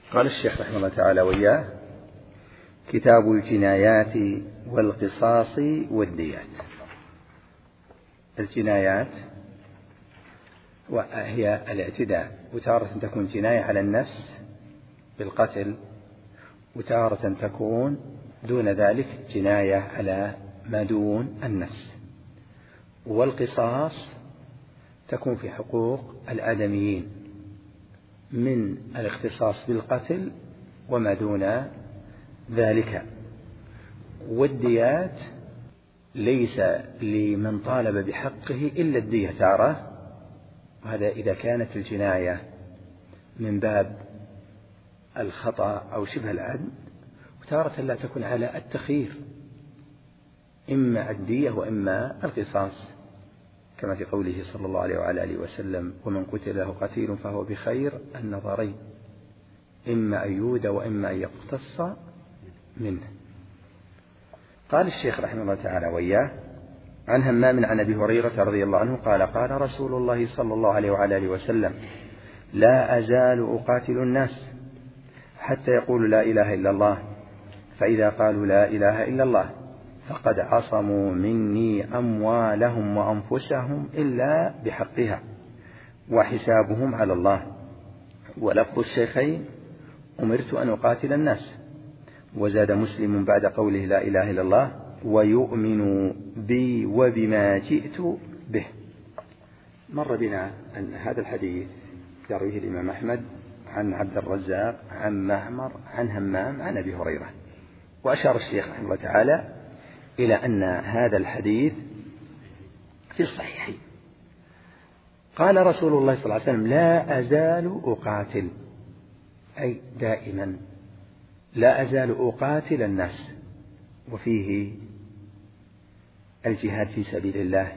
قال الشيخ رحمه الله تعالى وإياه: كتاب الجنايات والقصاص والديات. الجنايات وهي الاعتداء، وتارة تكون جناية على النفس بالقتل، وتارة تكون دون ذلك جناية على ما دون النفس. والقصاص تكون في حقوق الآدميين من الاختصاص بالقتل وما دون ذلك. والديات ليس لمن طالب بحقه إلا الدية تارة، وهذا إذا كانت الجناية من باب الخطأ أو شبه العدل، وتارة لا تكون على التخيير، إما الدية وإما القصاص، كما في قوله صلى الله عليه وعلى آله وسلم: ومن قتل له قتيل فهو بخير النظرين، إما أن يود وإما أن يقتص منه. قال الشيخ رحمه الله تعالى وإياه: عن همام عن أبي هريرة رضي الله عنه قال: قال رسول الله صلى الله عليه وعلى آله وسلم: لا أزال أقاتل الناس حتى يقولوا لا إله إلا الله، فإذا قالوا لا إله إلا الله فقد عصموا مني أموالهم وأنفسهم إلا بحقها، وحسابهم على الله. ولفظ الشيخين: أمرت أن أقاتل الناس. وزاد مسلم بعد قوله لا إله إلا الله: ويؤمن بي وبما جئت به. مر بنا أن هذا الحديث يرويه الإمام أحمد عن عبد الرزاق عن معمر عن همام عن أبي هريرة. وأشار الشيخ رحمه الله تعالى إلى أن هذا الحديث في الصحيحين. قال رسول الله صلى الله عليه وسلم: لا أزال أقاتل، أي دائما لا أزال أقاتل الناس، وفيه الجهاد في سبيل الله،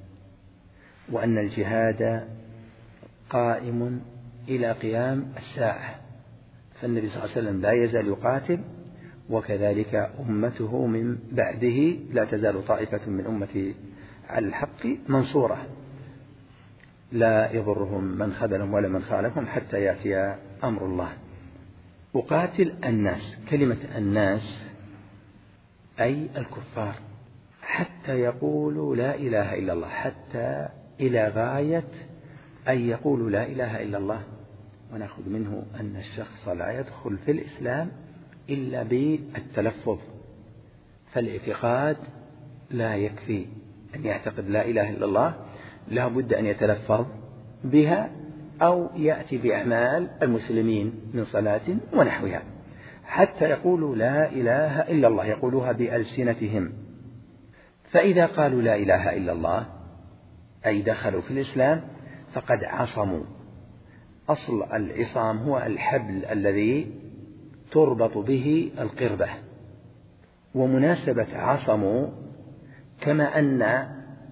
وأن الجهاد قائم إلى قيام الساعة، فالنبي صلى الله عليه وسلم لا يزال يقاتل، وكذلك أمته من بعده لا تزال طائفة من أمتي على الحق منصورة، لا يضرهم من خذلهم ولا من خالفهم حتى يأتي أمر الله. أقاتل الناس، كلمة الناس أي الكفار، حتى يقولوا لا إله إلا الله، حتى إلى غاية أن يقولوا لا إله إلا الله. ونأخذ منه أن الشخص لا يدخل في الإسلام إلا بالتلفظ، فالاعتقاد لا يكفي أن يعتقد لا إله إلا الله، لا بد أن يتلفظ بها أو يأتي بأعمال المسلمين من صلاة ونحوها، حتى يقولوا لا إله إلا الله، يقولوها بألسنتهم. فإذا قالوا لا إله إلا الله أي دخلوا في الإسلام فقد عصموا. أصل العصام هو الحبل الذي تربط به القربة، ومناسبة عصموا كما أن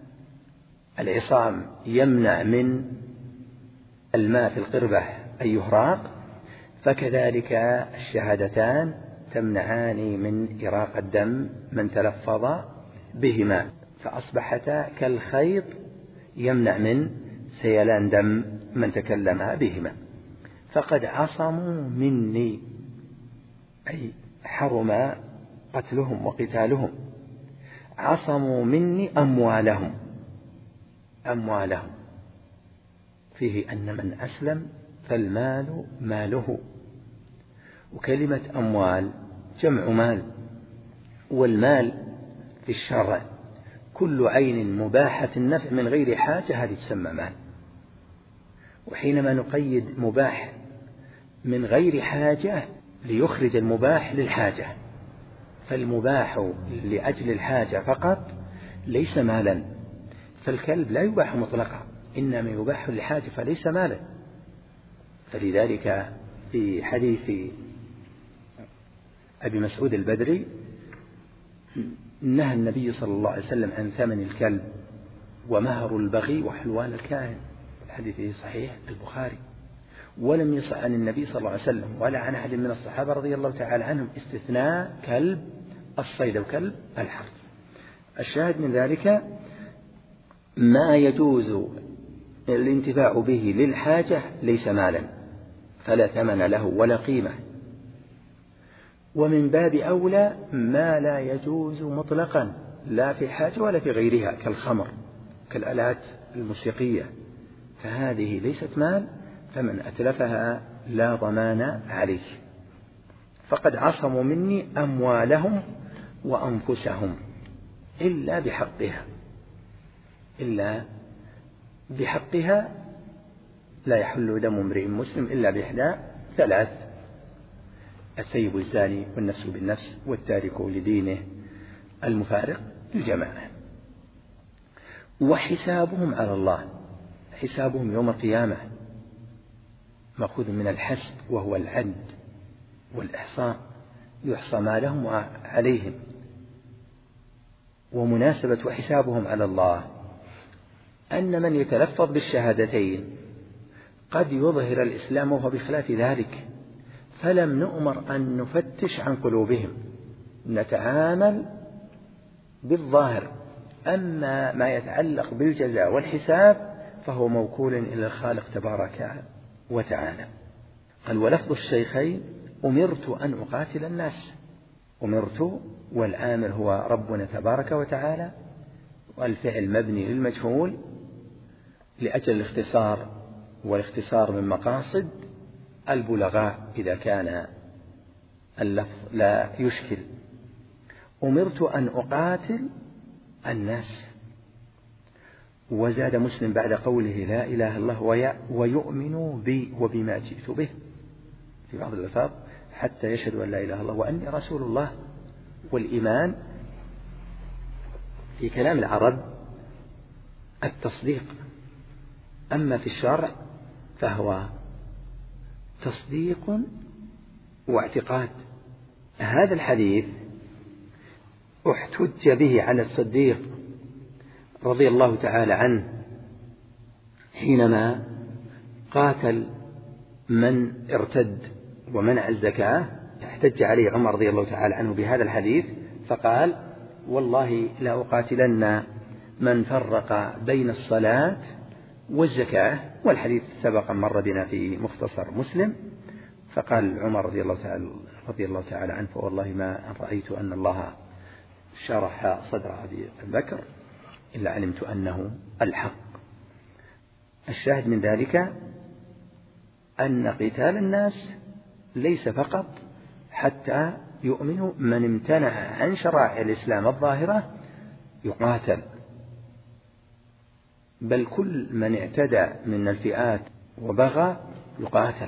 العصام يمنع من الماء في القربة أن يهراق، فكذلك الشهادتان تمنعان من إراق الدم من تلفظ بهما، فأصبحتا كالخيط يمنع من سيلان دم من تكلم بهما. فقد عصموا مني أي حرم قتلهم وقتالهم، عصموا مني أموالهم. فيه أن من أسلم فالمال ماله، وكلمة أموال جمع مال، والمال في الشرع كل عين مباحة النفع من غير حاجة هذه تسمى مال. وحينما نقيد مباح من غير حاجة ليخرج المباح للحاجة، فالمباح لأجل الحاجة فقط ليس مالا، فالكلب لا يباح مطلقا، إنما يباح للحاجة فليس مالا. فلذلك في حديث أبي مسعود البدري نهى النبي صلى الله عليه وسلم عن ثمن الكلب ومهر البغي وحلوان الكاهن، الحديث صحيح البخاري. ولم يصح عن النبي صلى الله عليه وسلم ولا عن أحد من الصحابة رضي الله تعالى عنهم استثناء كلب الصيد وكلب الحرث. الشاهد من ذلك ما يجوز الانتفاع به للحاجة ليس مالا، فلا ثمن له ولا قيمة، ومن باب أولى ما لا يجوز مطلقا لا في حاجة ولا في غيرها كالخمر كالآلات الموسيقية، فهذه ليست مال، فمن أتلفها لا ضمان عليه، فقد عصموا مني أموالهم وأنفسهم إلا بحقها لا يحل دم امرئ مسلم إلا بإحدى ثلاث: الثيب الزاني والنفس بالنفس والتارك لدينه المفارق للجماعة. وحسابهم على الله، حسابهم يوم القيامة مأخوذ من الحسب وهو العد والإحصاء، يحصى ما لهم وعليهم. ومناسبة وحسابهم على الله أن من يتلفظ بالشهادتين قد يظهر الإسلام وهو بخلاف ذلك، فلم نؤمر أن نفتش عن قلوبهم، نتعامل بالظاهر. أما ما يتعلق بالجزاء والحساب فهو موكول إلى الخالق تبارك وتعالى. قال: ولفظ الشيخين: أمرت أن أقاتل الناس. أمرت والعامل هو ربنا تبارك وتعالى، والفعل مبني للمجهول لأجل الاختصار، والاختصار من مقاصد البلغاء إذا كان اللفظ لا يشكل. أمرت أن أقاتل الناس. وزاد مسلم بعد قوله لا إله إلا الله ويؤمنوا بي وبما جئت به في بعض الألفاظ حتى يشهدوا أن لا إله إلا الله وأني رسول الله. والإيمان في كلام العرب التصديق، أما في الشرع فهو تصديق واعتقاد. هذا الحديث احتج به على الصديق رضي الله تعالى عنه حينما قاتل من ارتد ومنع الزكاة، احتج عليه عمر رضي الله تعالى عنه بهذا الحديث فقال: والله لا أقاتلن من فرق بين الصلاة والزكاة. والحديث سبق مر بنا في مختصر مسلم. فقال عمر رضي الله تعالى عنه: فوالله ما رأيت أن الله شرح صدر أبي بكر إلا علمت أنه الحق. الشاهد من ذلك أن قتال الناس ليس فقط حتى يؤمنوا، من امتنع عن شرائع الإسلام الظاهرة يقاتل، بل كل من اعتدى من الفئات وبغى يقاتل.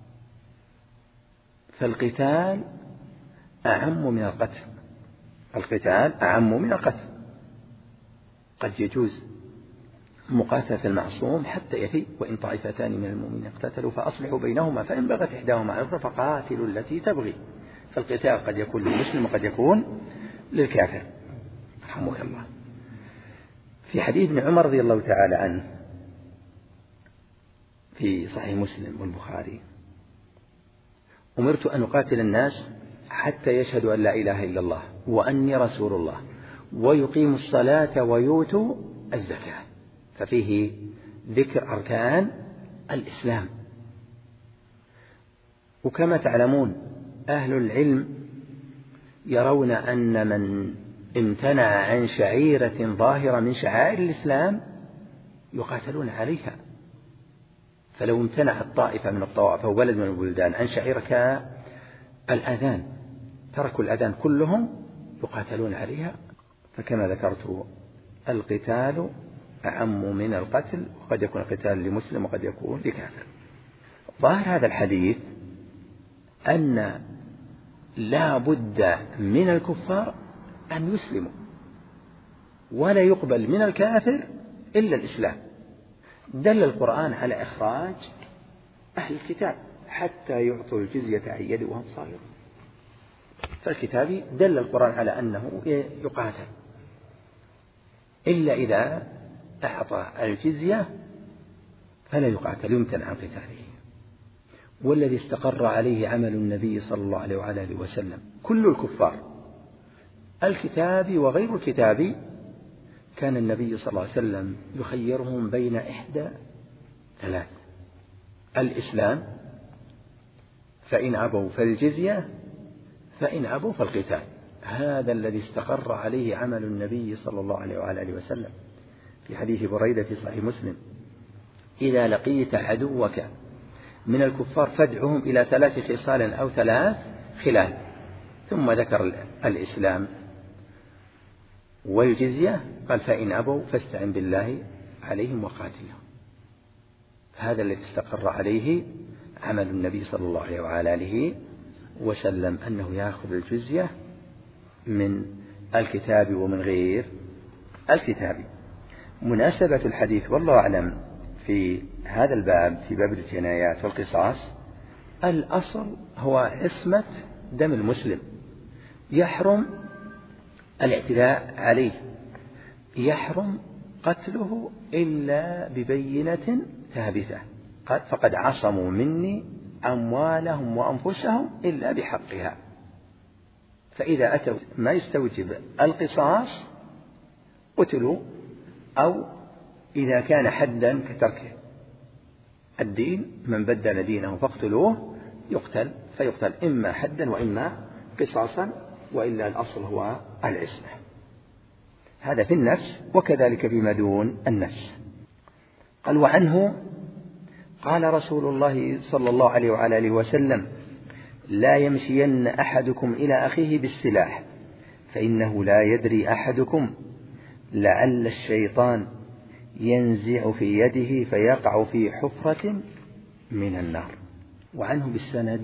فالقتال أعم من القتل، القتال أعم من القتل. قد يجوز مقاتلة المعصوم حتى يفي: وإن طائفتان من المؤمنين اقتتلوا فأصلحوا بينهما فإن بغت إحداهما على الأخرى فقاتلوا التي تبغي. فالقتال قد يكون للمسلم وقد يكون للكافر. رحمك الله. في حديث ابن عمر رضي الله تعالى عنه في صحيح مسلم والبخاري: أمرت أن أقاتل الناس حتى يشهدوا أن لا إله إلا الله وأني رسول الله ويقيموا الصلاة ويؤتوا الزكاة. ففيه ذكر أركان الإسلام. وكما تعلمون أهل العلم يرون أن من امتنع عن شعيرة ظاهرة من شعائر الإسلام يقاتلون عليها. فلو امتنع الطائفة من الطوائف أو بلد من البلدان عن شعيرة كالأذان، تركوا الأذان كلهم، يقاتلون عليها. فكما ذكرت القتال أعم من القتل، وقد يكون القتال لمسلم وقد يكون لكافر. ظاهر هذا الحديث أن لا بد من الكفار أن يسلموا، ولا يقبل من الكافر إلا الإسلام. دل القرآن على إخراج أهل الكتاب حتى يعطوا الجزية عن يد وهم صاغرون. فالكتابي دل القرآن على أنه يقاتل، إلا إذا أعطى الجزية فلا يقاتل، يمتنع عن قتاله. والذي استقر عليه عمل النبي صلى الله عليه وعلى آله وسلم كل الكفار الكتابي وغير الكتابي كان النبي صلى الله عليه وسلم يخيرهم بين إحدى ثلاث: الإسلام فإن أبوا فالجزية فإن أبوا فالقتال. هذا الذي استقر عليه عمل النبي صلى الله عليه وآله وسلم في حديث بريدة في صحيح مسلم: إذا لقيت عدوك من الكفار فادعهم إلى 3 خصال أو 3 خلال. ثم ذكر الإسلام والجزية، قال: فإن أبوا فاستعن بالله عليهم وقاتلهم. هذا الذي استقر عليه عمل النبي صلى الله عليه وآله وسلم، أنه يأخذ الجزية من الكتاب ومن غير الكتاب. مناسبة الحديث والله أعلم في هذا الباب، في باب الجنايات والقصاص، الأصل هو عصمة دم المسلم، يحرم الاعتداء عليه، يحرم قتله إلا ببينة ثابتة، فقد عصموا مني أموالهم وأنفسهم إلا بحقها. فإذا أتوا ما يستوجب القصاص قتلوا، أو إذا كان حدا كترك الدين، من بدل دينه فاقتلوه، يقتل، فيقتل إما حدا وإما قصاصا، وإلا الأصل هو العصمة. هذا في النفس، وكذلك فيما دون النفس. قال: وعنه قال رسول الله صلى الله عليه وعلى آله وسلم: لا يمشين أحدكم إلى أخيه بالسلاح، فإنه لا يدري أحدكم لعل الشيطان ينزع في يده فيقع في حفرة من النار. وعنه بالسند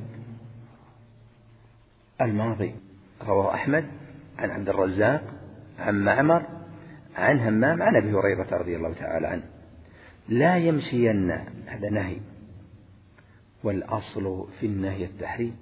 الماضي رواه أحمد عن عبد الرزاق عن معمر عن همام عن أبي هريرة رضي الله تعالى عنه: لا يمشين، هذا نهي، والأصل في النهي التحريم،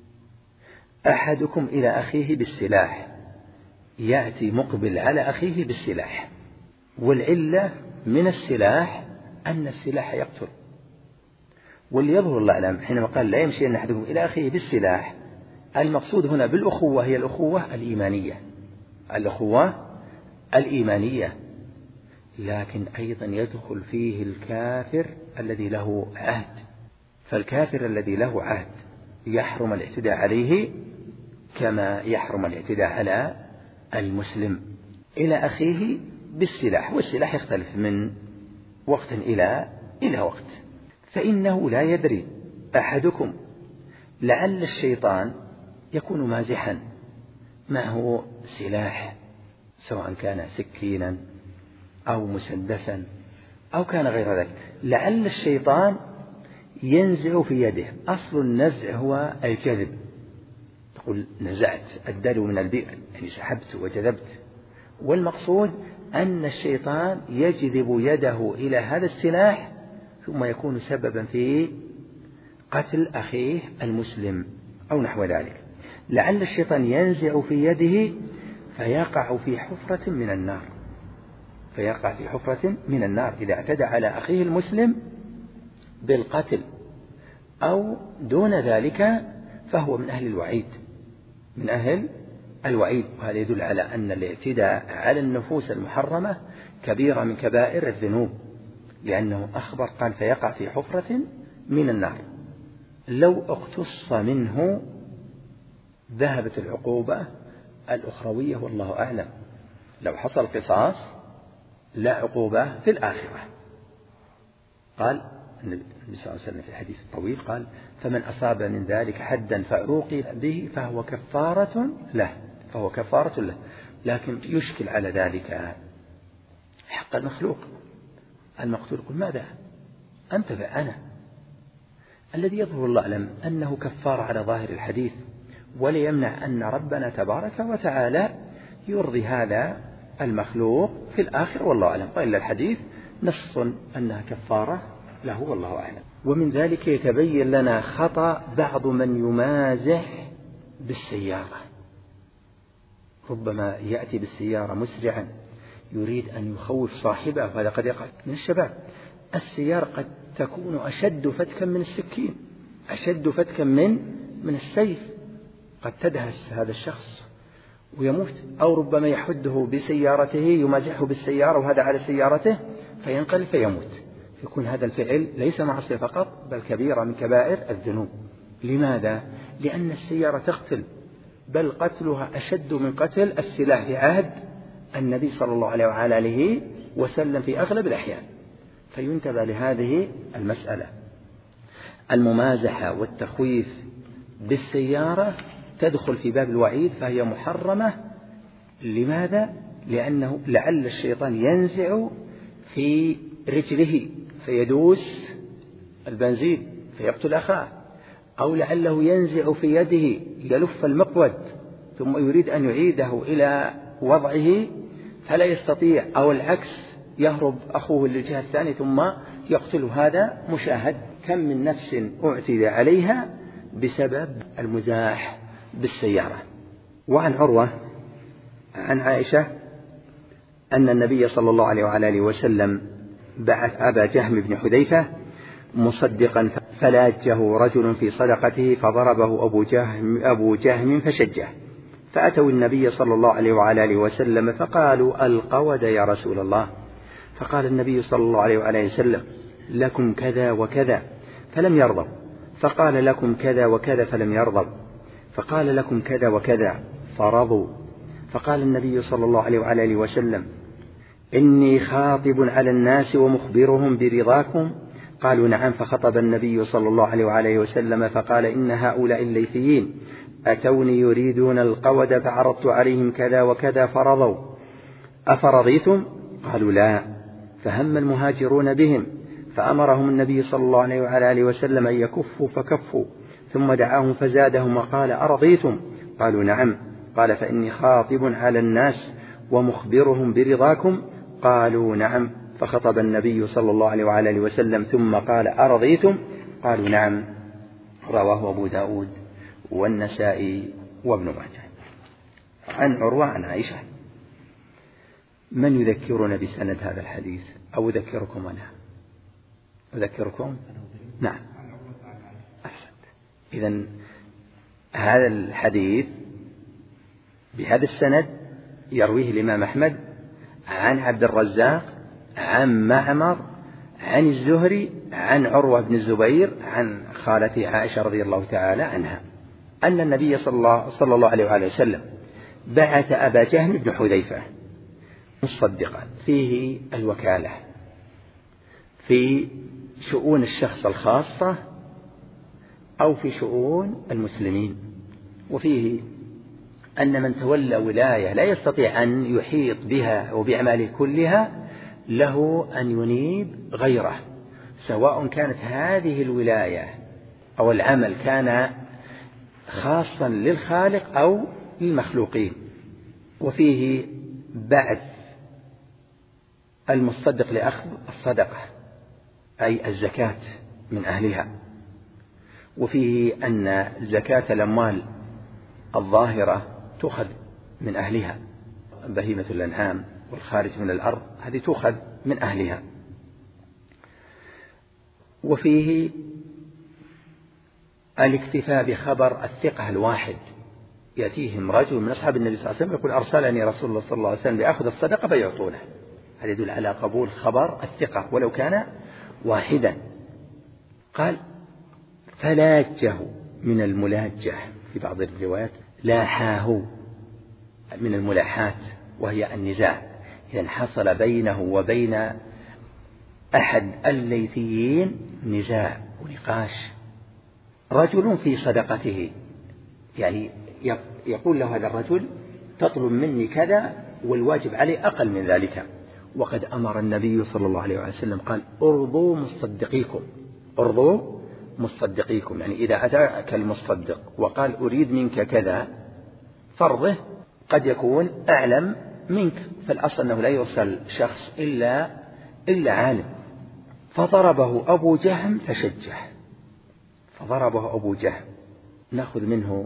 أحدكم إلى أخيه بالسلاح، يأتي مقبل على أخيه بالسلاح، والعلة من السلاح أن السلاح يقتل. واللي يظهر الله أعلم حينما قال لا يمشين أحدكم إلى أخيه بالسلاح، المقصود هنا بالأخوة هي الأخوة الإيمانية، الأخوة الإيمانية، لكن أيضا يدخل فيه الكافر الذي له عهد. فالكافر الذي له عهد يحرم الاعتداء عليه كما يحرم الاعتداء على المسلم. إلى أخيه بالسلاح، والسلاح يختلف من وقت إلى وقت. فإنه لا يدري أحدكم لعل الشيطان يكون مازحا معه سلاح، سواء كان سكينا أو مسدسا أو كان غير ذلك، لعل الشيطان ينزع في يده. أصل النزع هو الجذب، تقول نزعت الدلو من البئر، يعني سحبت وجذبت، والمقصود أن الشيطان يجذب يده إلى هذا السلاح ثم يكون سببا في قتل أخيه المسلم أو نحو ذلك. لعل الشيطان ينزع في يده فيقع في حفرة من النار، فيقع في حفرة من النار إذا اعتدى على أخيه المسلم بالقتل أو دون ذلك، فهو من أهل الوعيد، من أهل الوعيد. وهذا يدل على أن الاعتداء على النفوس المحرمة كبيرة من كبائر الذنوب، لأنه أخبر قال فيقع في حفرة من النار. لو اقتص منه ذهبت العقوبة الأخروية والله أعلم. لو حصل قصاص لا عقوبة في الآخرة. قال النبي صلى الله عليه وسلم في الحديث الطويل قال: فمن أصاب من ذلك حدا فعوقب به فهو كفارة له. لكن يشكل على ذلك حق المخلوق. المقتول يقول: ماذا أنتفع أنا؟ الذي يظهر الله أعلم أنه كفار على ظاهر الحديث، ولا يمنع أن ربنا تبارك وتعالى يرضي هذا المخلوق في الآخر والله أعلم، وإلا الحديث نص أنها كفارة له والله أعلم. ومن ذلك يتبين لنا خطأ بعض من يمازح بالسيارة، ربما يأتي بالسيارة مسرعا يريد أن يخوف صاحبه، وهذا قد يقع من الشباب. السيارة قد تكون أشد فتكا من السكين، أشد فتكا من السيف، قد تدهس هذا الشخص ويموت، أو ربما يحده بسيارته، يمازحه بالسيارة وهذا على سيارته فينقلب فيموت. يكون هذا الفعل ليس معصية فقط بل كبيرة من كبائر الذنوب. لماذا؟ لأن السيارة تقتل بل قتلها أشد من قتل السلاح في عهد النبي صلى الله عليه وعلى آله وسلم في أغلب الأحيان. فينتبه لهذه المسألة. الممازحة والتخويف بالسيارة تدخل في باب الوعيد، فهي محرمة. لماذا؟ لأنه لعل الشيطان ينزع في رجله فيدوس البنزين فيقتل أخاه، أو لعله ينزع في يده يلف المقود ثم يريد أن يعيده إلى وضعه فلا يستطيع، أو العكس يهرب أخوه للجهة الثانية ثم يقتل. هذا مشاهد. كم من نفس أعتدى عليها بسبب المزاح بالسيارة. وعن عروة عن عائشة أن النبي صلى الله عليه وعلى آله وسلم بعث أبا جهم بن حذيفة مصدقا فلاجه رجل في صدقته فضربه أبو جهم فشجه، فأتوا النبي صلى الله عليه وعلى آله وسلم فقالوا القود يا رسول الله، فقال النبي صلى الله عليه وعلى آله وسلم لكم كذا وكذا فلم يرضوا، فقال لكم كذا وكذا فلم يرضوا، فقال لكم كذا وكذا فرضوا، فقال النبي صلى الله عليه وعلى آله وسلم إني خاطب على الناس ومخبرهم برضاكم، قالوا نعم، فخطب النبي صلى الله عليه وعلى وسلم فقال إن هؤلاء الليثيين أتوني يريدون القود فعرضت عليهم كذا وكذا فرضوا، أفرضيتم؟ قالوا لا، فهم المهاجرون بهم فأمرهم النبي صلى الله عليه وعلى آله وسلم أن يكفوا فكفوا، ثم دعاهم فزادهم وقال أرضيتم؟ قالوا نعم، قال فإني خاطب على الناس ومخبرهم برضاكم، قالوا نعم، فخطب النبي صلى الله عليه وعلى آله وسلم ثم قال أرضيتم؟ قالوا نعم. رواه أبو داود والنسائي وابن ماجه. عن عروة عن عائشة. من يذكرنا بسند هذا الحديث؟ أو أذكركم أنا؟ أذكركم؟ نعم، أحسنت. إذن هذا الحديث بهذا السند يرويه الإمام أحمد عن عبد الرزاق عن معمر عن الزهري عن عروة بن الزبير عن خالته عائشة رضي الله تعالى عنها أن النبي صلى الله عليه وآله وسلم بعث أبا جهم بن حذيفة مصدقا فيه الوكالة في شؤون الشخص الخاصة أو في شؤون المسلمين، وفيه أن من تولى ولاية لا يستطيع أن يحيط بها وبأعماله كلها له أن ينيب غيره، سواء كانت هذه الولاية أو العمل كان خاصا للخالق أو للمخلوقين. وفيه بعث المصدق لأخذ الصدقة أي الزكاة من أهلها، وفيه أن زكاة الأموال الظاهرة تؤخذ من أهلها، بهيمة الأنعام والخارج من الأرض هذه تؤخذ من أهلها. وفيه الاكتفاء بخبر الثقة الواحد، يأتيهم رجل من أصحاب النبي صلى الله عليه وسلم يقول أرسلني رسول الله صلى الله عليه وسلم لأخذ الصدقة فيعطونه، هذا يدل على قبول خبر الثقة ولو كان واحدا. قال فلاجه من الملاجة في بعض الروايات لاحاه من الملاحات وهي النزاع، إذن حصل بينه وبين أحد الليثيين نزاع ونقاش، رجل في صدقته، يعني يقول له هذا الرجل تطلب مني كذا والواجب عليه أقل من ذلك، وقد أمر النبي صلى الله عليه وسلم قال ارضوا مصدقيكم، ارضوا مصدقيكم، يعني إذا أتاك المصدق وقال أريد منك كذا فرضه قد يكون أعلم منك، فالأصل أنه لا يرسل شخص إلا عالم. فضربه أبو جهم فشجه، فضربه أبو جهم. نأخذ منه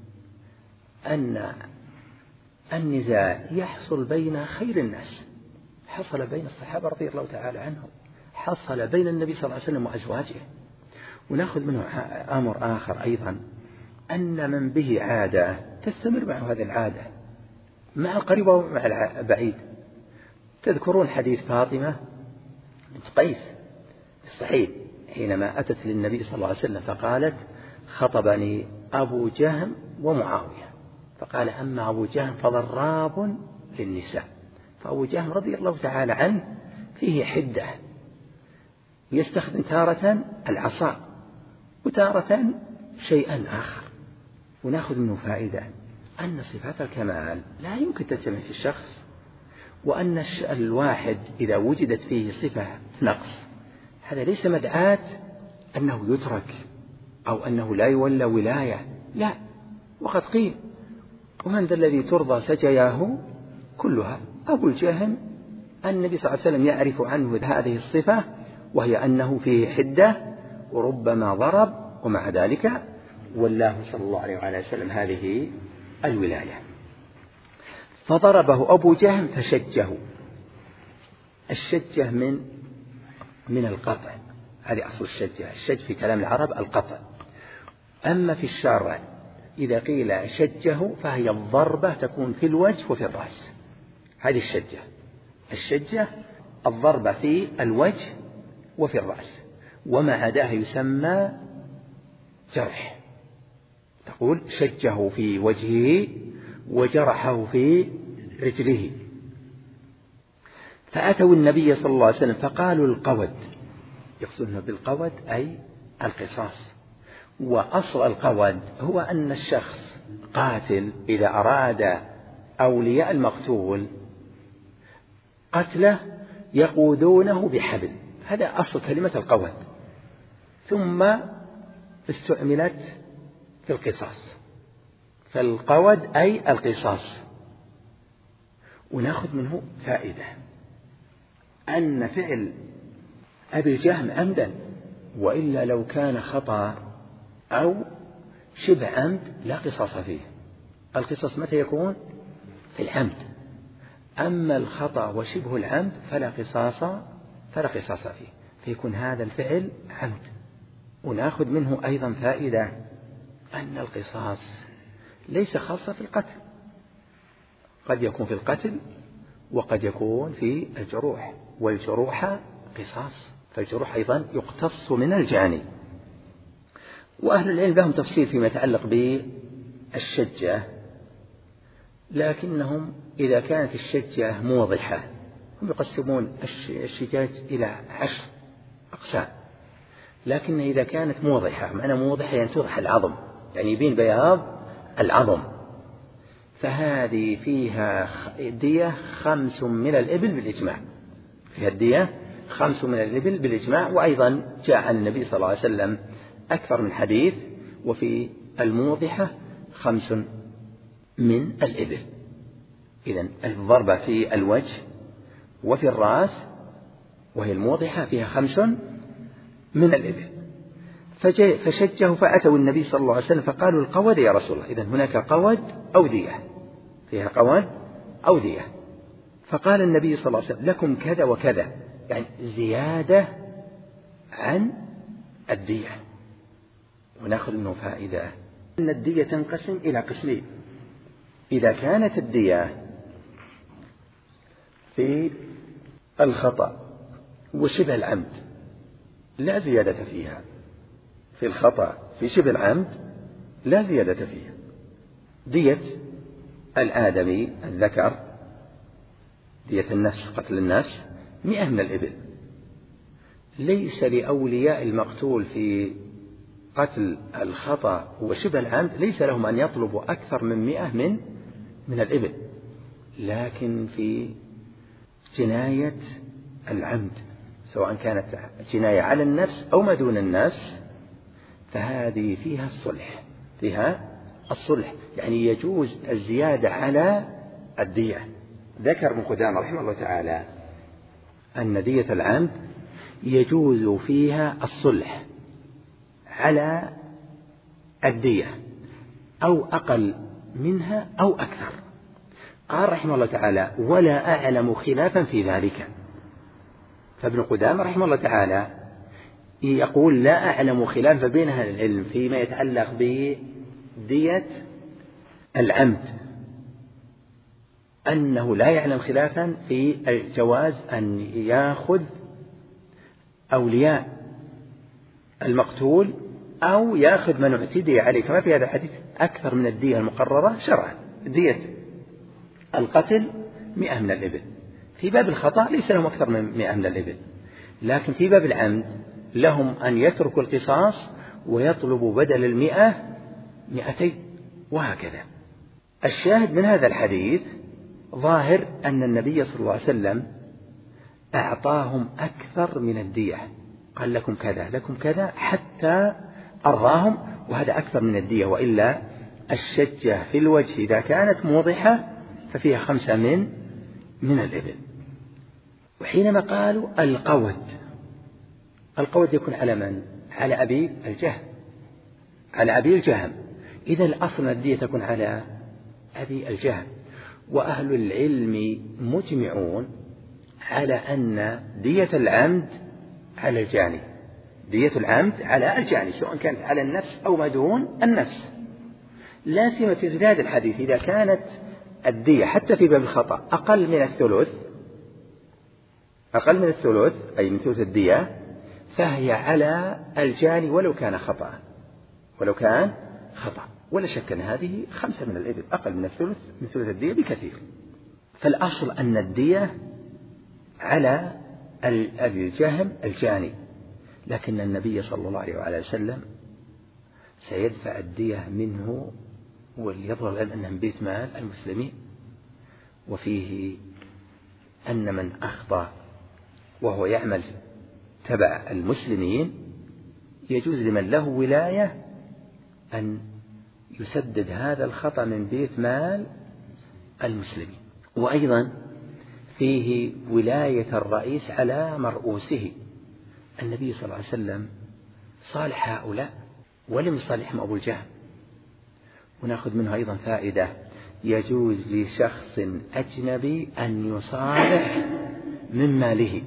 أن النزاع يحصل بين خير الناس، حصل بين الصحابة رضي الله تعالى عنهم، حصل بين النبي صلى الله عليه وسلم وأزواجه. ونأخذ منه أمر آخر أيضا، أن من به عادة تستمر معه هذه العادة مع القريب ومع البعيد. تذكرون حديث فاطمة بنت قيس الصحيح حينما أتت للنبي صلى الله عليه وسلم فقالت خطبني أبو جهم ومعاوية، فقال أما أبو جهم فضراب للنساء. فأبو جهم رضي الله تعالى عنه فيه حدة، يستخدم تارة العصا وتارة شيئا آخر. ونأخذ منه فائدة أن صفات الكمال لا يمكن تجتمع في الشخص، وأن الواحد إذا وجدت فيه صفة نقص هذا ليس مدعاة أنه يترك أو أنه لا يولى ولاية، لا. وقد قيل ومن ذا الذي ترضى سجياه كلها؟ أبو الجهم النبي صلى الله عليه وسلم يعرف عنه هذه الصفة، وهي أنه فيه حدة وربما ضرب، ومع ذلك والله صلى الله عليه وسلم هذه الولاية. فضربه أبو جهم فشجه. الشجة من القطع، هذه أصل الشجة. الشج في كلام العرب القطع، أما في الشرع إذا قيل شجه فهي الضربة تكون في الوجه وفي الرأس، هذه الشجة. الشجة الضربة في الوجه وفي الرأس، وما عداه يسمى جرح. تقول شجه في وجهه وجرحه في رجله. فأتوا النبي صلى الله عليه وسلم فقالوا القود، يقصدون بالقود أي القصاص. وأصل القود هو أن الشخص قاتل إذا أراد أولياء المقتول قتله يقودونه بحبل، هذا أصل كلمة القود، ثم استعملت في القصاص. فالقود أي القصاص. ونأخذ منه فائدة أن فعل أبي الجهم عمدا، وإلا لو كان خطأ أو شبه عمد لا قصاص فيه. القصاص متى يكون؟ في العمد. أما الخطأ وشبه العمد فلا قصاص فيه، فيكون هذا الفعل عمد. ونأخذ منه أيضا فائدة أن القصاص ليس خاصة في القتل، قد يكون في القتل وقد يكون في الجروح، والجروح قصاص، فالجروح أيضا يقتص من الجاني. وأهل العلم لهم تفصيل فيما يتعلق بالشجة، لكنهم إذا كانت الشجة موضحة، هم يقسمون الشجاج إلى 10 أقسام، لكن إذا كانت موضحة، معنى موضحة يعني توضح العظم، يعني يبين بياض العظم، فهذه فيها دية 5 من الإبل بالإجماع، فيها الدية 5 من الإبل بالإجماع. وأيضا جاء عن النبي صلى الله عليه وسلم أكثر من حديث، وفي الموضحة 5 من الإبل. إذن الضربة في الوجه وفي الرأس وهي الموضحة فيها 5 من الإبل. فشجه فأتوا النبي صلى الله عليه وسلم فقالوا القود يا رسول الله. إذن هناك قود أو دية، فيها قود أو دية. فقال النبي صلى الله عليه وسلم لكم كذا وكذا، يعني زيادة عن الدية. ونأخذ منه فائدة أن الدية تنقسم إلى قسمين. إذا كانت الدية في الخطأ وشبه العمد لا زيادة فيها، في الخطأ في شبه العمد لا زيادة فيها. دية الآدمي الذكر، دية النفس، قتل النفس 100 من الإبل. ليس لأولياء المقتول في قتل الخطأ وشبه العمد ليس لهم أن يطلبوا أكثر من 100 من الإبل، لكن في جناية العمد سواء كانت جناية على النفس أو ما دون النفس فهذه فيها الصلح، يعني يجوز الزيادة على الدية. ذكر ابن قدامة رحمه الله تعالى أن دية العمد يجوز فيها الصلح على الدية أو أقل منها أو أكثر. قال رحمه الله تعالى ولا أعلم خلافا في ذلك. فابن قدامة رحمه الله تعالى يقول لا أعلم خلافا بين أهل العلم فيما يتعلق بدية العمد، أنه لا يعلم خلافا في جواز أن يأخذ أولياء المقتول أو يأخذ من اعتدي عليه، كما في هذا الحديث أكثر من الدية المقررة شرعا. دية القتل 100 من الإبل. في باب الخطأ ليس لهم أكثر من 100 من الإبل، لكن في باب العمد لهم أن يتركوا القصاص ويطلبوا بدل 100 200 وهكذا. الشاهد من هذا الحديث ظاهر أن النبي صلى الله عليه وسلم أعطاهم أكثر من الدية، قال لكم كذا لكم كذا حتى أرضاهم، وهذا أكثر من الدية. وإلا الشجة في الوجه إذا كانت موضحة ففيها 5 من الإبل. وحينما قالوا القود يكون على من؟ على أبي الجهم، على أبي الجهم. إذا الأصل الدية تكون على أبي الجهم. وأهل العلم مجمعون على أن دية العمد على الجاني، دية العمد على الجاني سواء كانت على النفس أو ما دون النفس، لا سيما في ارتداد الحديث إذا كانت الدية حتى في باب الخطأ أقل من الثلث أي من ثلث الدية، فهي على الجاني ولو كان خطأ، ولا شك أن هذه 5 من الإبل أقل من الثلث من ثلث الدية بكثير. فالأصل أن الدية على الجهم الجاني، لكن النبي صلى الله عليه وسلم سيدفع الدية منه، وليظهر الآن أنها من بيت مال المسلمين. وفيه أن من أخطأ وهو يعمل تبع المسلمين يجوز لمن له ولاية أن يسدد هذا الخطأ من بيت مال المسلمين. وأيضا فيه ولاية الرئيس على مرؤوسه. النبي صلى الله عليه وسلم صالح هؤلاء ولم يصالحهم أبو الجهم. ونأخذ منه أيضا فائدة، يجوز لشخص أجنبي أن يصالح من ماله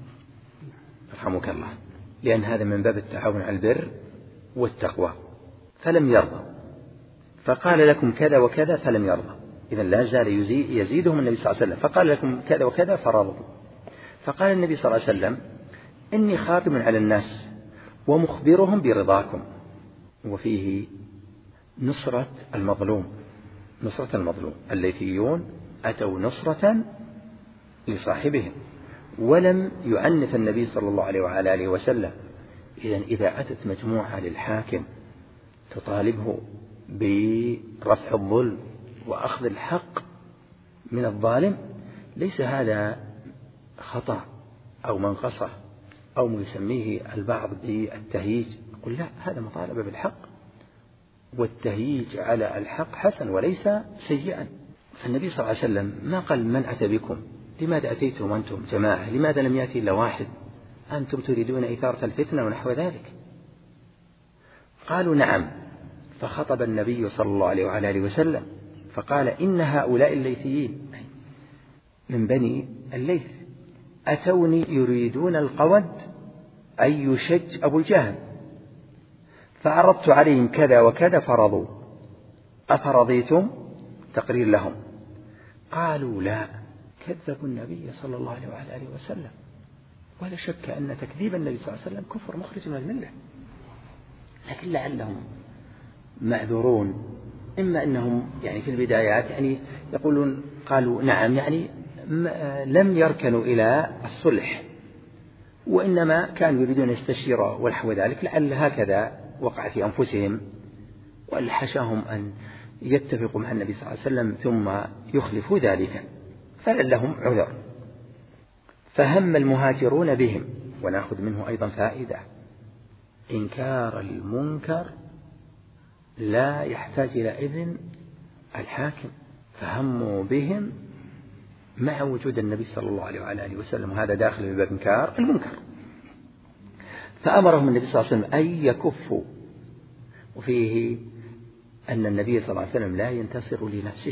رحمك الله، لأن هذا من باب التعاون على البر والتقوى. فلم يرضى، فقال لكم كذا وكذا فلم يرضى، إذن لا زال يزيدهم النبي صلى الله عليه وسلم، فقال لكم كذا وكذا فرضوا. فقال النبي صلى الله عليه وسلم إني خاتم على الناس ومخبرهم برضاكم. وفيه نصرة المظلوم، الليثيون أتوا نصرة لصاحبهم ولم يعنف النبي صلى الله عليه وعلى آله وسلم. إذا أتت مجموعة للحاكم تطالبه برفع الظلم وأخذ الحق من الظالم، ليس هذا خطأ أو منقصة أو ما يسميه البعض بالتهييج. قل لا، هذا مطالبة بالحق، والتهييج على الحق حسن وليس سيئا. فالنبي صلى الله عليه وسلم ما قال من أتى بكم، لماذا أتيتم أنتم جماعة، لماذا لم يأتي إلا واحد، أنتم تريدون إثارة الفتنة ونحو ذلك. قالوا نعم. فخطب النبي صلى الله عليه وعلى آله وسلم فقال إن هؤلاء الليثيين من بني الليث أتوني يريدون القود أي يشج أبو الجهم، فعرضت عليهم كذا وكذا فرضوا، أفرضيتم؟ تقرير لهم. قالوا لا، كذبوا النبي صلى الله عليه وعلى آله وسلم. ولا شك أن تكذيب النبي صلى الله عليه وسلم كفر مخرج من الملة، لكن لعلهم معذورون، إما أنهم يعني في البدايات يعني يقولون قالوا نعم يعني لم يركنوا إلى الصلح، وإنما كانوا يريدون يستشيروا ونحو ذلك، لعل هكذا وقع في أنفسهم، والحشاهم أن يتفقوا مع النبي صلى الله عليه وسلم ثم يخلفوا ذلك، فلعلهم عذر. فهم المهاجرون بهم. ونأخذ منه أيضا فائدة، إنكار المنكر لا يحتاج إلى إذن الحاكم، فهموا بهم مع وجود النبي صلى الله عليه وعلى آله وسلم، وهذا داخل في باب إنكار المنكر. فأمرهم النبي صلى الله عليه وسلم أن يكفوا. وفيه أن النبي صلى الله عليه وسلم لا ينتصر لنفسه،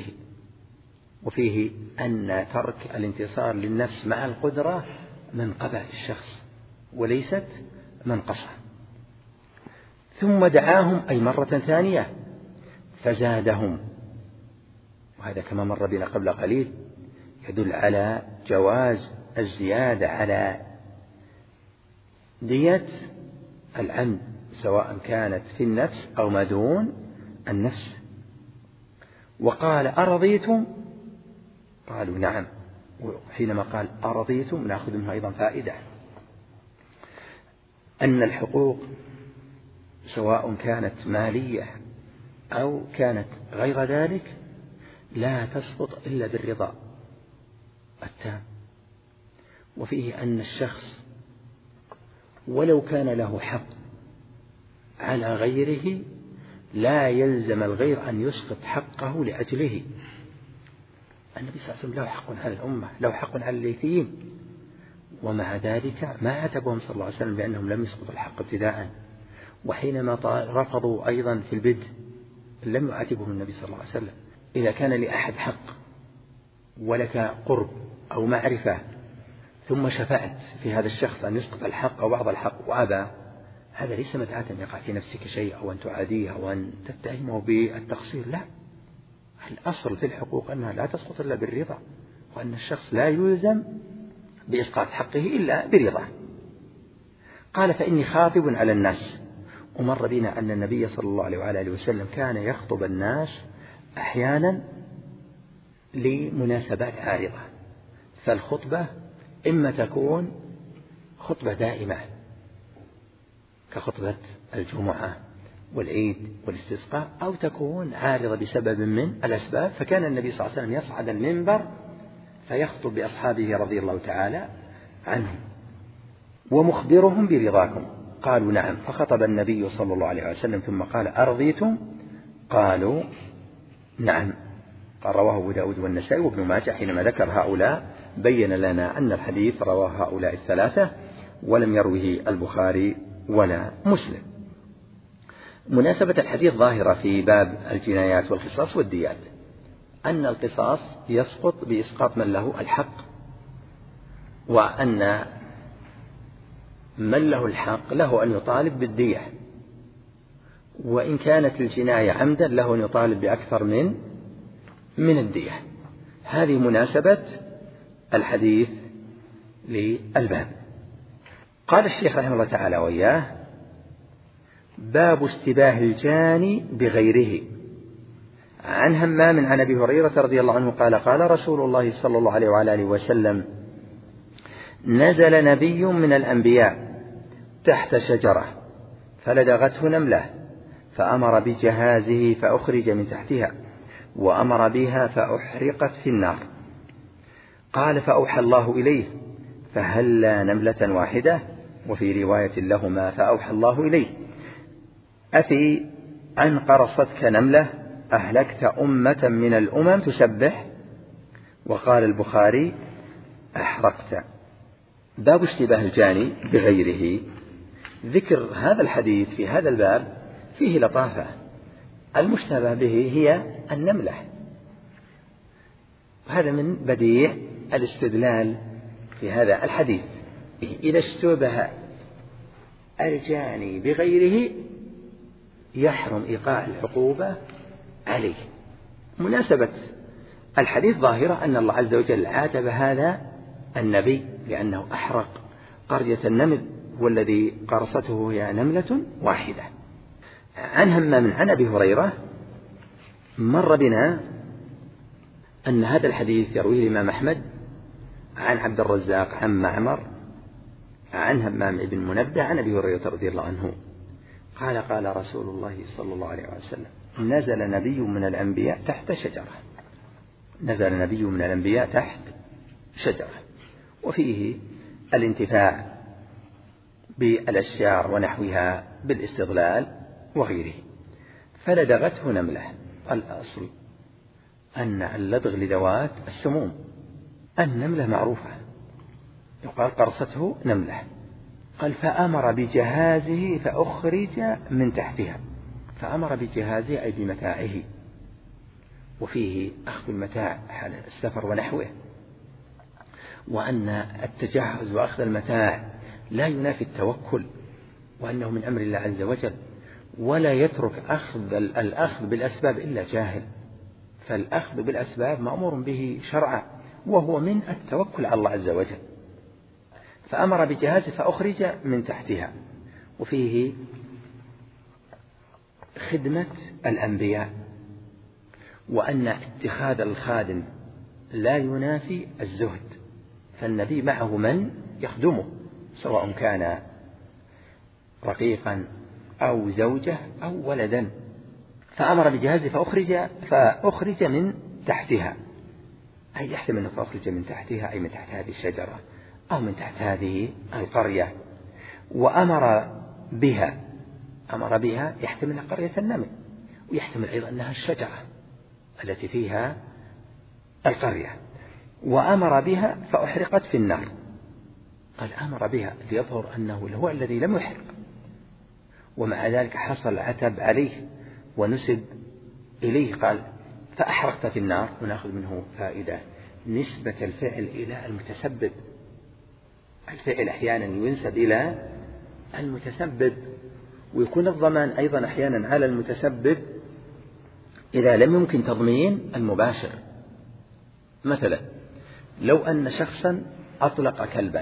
وفيه أن ترك الانتصار للنفس مع القدرة منقبة الشخص وليست منقصة. ثم دعاهم أي مرة ثانية فزادهم، وهذا كما مر بنا قبل قليل يدل على جواز الزيادة على دية العمد سواء كانت في النفس أو ما دون النفس. وقال أرضيتم؟ قالوا نعم. وحينما قال أرضيتم نأخذ منه أيضا فائدة أن الحقوق سواء كانت مالية أو كانت غير ذلك لا تسقط إلا بالرضا التام. وفيه أن الشخص ولو كان له حق على غيره لا يلزم الغير أن يسقط حقه لأجله. النبي صلى الله عليه وسلم له حق على الأمة، له حق على الليثيين، ومع ذلك ما عاتبهم صلى الله عليه وسلم بأنهم لم يسقطوا الحق ابتداء. وحينما رفضوا أيضا في البدء لم يعاتبهم النبي صلى الله عليه وسلم. إذا كان لأحد حق ولك قرب أو معرفة ثم شفعت في هذا الشخص أن يسقط الحق أو بعض الحق وأبى، هذا ليس مدعاة أن يقع في نفسك شيء أو أن تعاديه أو أن تتهمه بالتقصير، لا. الأصل في الحقوق أنها لا تسقط إلا بالرضا، وأن الشخص لا يلزم بإسقاط حقه إلا برضا. قال فإني خاطب على الناس. ومر بنا أن النبي صلى الله عليه وآله وسلم كان يخطب الناس أحيانا لمناسبات عارضة، فالخطبة إما تكون خطبة دائمة كخطبة الجمعة والعيد والاستسقاء، أو تكون عارضة بسبب من الأسباب. فكان النبي صلى الله عليه وسلم يصعد المنبر فيخطب بأصحابه رضي الله تعالى عنهم ومخبرهم برضاكم. قالوا نعم. فخطب النبي صلى الله عليه وسلم ثم قال أرضيتم؟ قالوا نعم. قال رواه أبو داود والنسائي وابن ماجه. حينما ذكر هؤلاء بين لنا أن الحديث رواه هؤلاء الثلاثة ولم يروه البخاري ولا مسلم. مناسبة الحديث ظاهرة في باب الجنايات والقصاص والديات، أن القصاص يسقط بإسقاط من له الحق، وأن من له الحق له أن يطالب بالدية، وإن كانت الجناية عمدا له أن يطالب بأكثر من الدية. هذه مناسبة الحديث للباب. قال الشيخ رحمه الله تعالى وإياه: باب اشتباه الجاني بغيره. عن همام عن أبي هريرة رضي الله عنه قال قال رسول الله صلى الله عليه وعلى آله وسلم: نزل نبي من الأنبياء تحت شجرة فلدغته نملة فأمر بجهازه فأخرج من تحتها وأمر بها فأحرقت في النار. قال فأوحى الله إليه فهلا نملة واحدة، وفي رواية لهما فأوحى الله إليه: أفي أن قرصتك نملة أهلكت أمة من الأمم تسبح. وقال البخاري: أحرقت. باب اشتباه الجاني بغيره. ذكر هذا الحديث في هذا الباب فيه لطافة. المشتبه به هي النملة، وهذا من بديع الاستدلال في هذا الحديث. إذا اشتبه الجاني بغيره يحرم إيقاع العقوبة عليه. مناسبة الحديث ظاهرة أن الله عز وجل عاتب هذا النبي لأنه أحرق قرية النمل والذي قرصته هي نملة واحدة. عن همام عن أبي هريرة مر بنا أن هذا الحديث يرويه الإمام أحمد عن عبد الرزاق عن معمر عن همام بن منبه عن أبي هريرة رضي الله عنه قال قال رسول الله صلى الله عليه وسلم: نزل نبي من الأنبياء تحت شجرة. نزل نبي من الأنبياء تحت شجرة، وفيه الانتفاع بالأشجار ونحوها بالاستظلال وغيره. فلدغته نملة. الأصل أن اللدغ لذوات السموم. النملة معروفة، يقال قرصته نملة. قال فأمر بجهازه فأخرج من تحتها. فأمر بجهازه أي بمتاعه، وفيه أخذ المتاع حال السفر ونحوه، وأن التجهز وأخذ المتاع لا ينافي التوكل، وأنه من أمر الله عز وجل، ولا يترك الأخذ بالأسباب إلا جاهل. فالأخذ بالأسباب مأمور به شرعا، وهو من التوكل على الله عز وجل. فأمر بجهازه فأخرج من تحتها، وفيه خدمة الأنبياء وأن اتخاذ الخادم لا ينافي الزهد، فالنبي معه من يخدمه سواء كان رقيقا أو زوجة أو ولدا، فأمر بجهازه فأخرج من تحتها، أي يحتمل أنه فأخرج من تحتها أي من تحت هذه الشجرة أو من تحت هذه القرية. وأمر بها يحتمل قرية النمل، ويحتمل أيضا أنها الشجرة التي فيها القرية. وأمر بها فأحرقت في النار. قال أمر بها ليظهر أنه هو الذي لم يحرق، ومع ذلك حصل عتب عليه ونسب إليه. قال فأحرقت في النار. ونأخذ منه فائدة نسبة الفعل إلى المتسبب. الفعل أحيانا ينسب إلى المتسبب، ويكون الضمان أيضا أحيانا على المتسبب إذا لم يمكن تضمين المباشر. مثلا لو أن شخصا أطلق كلبا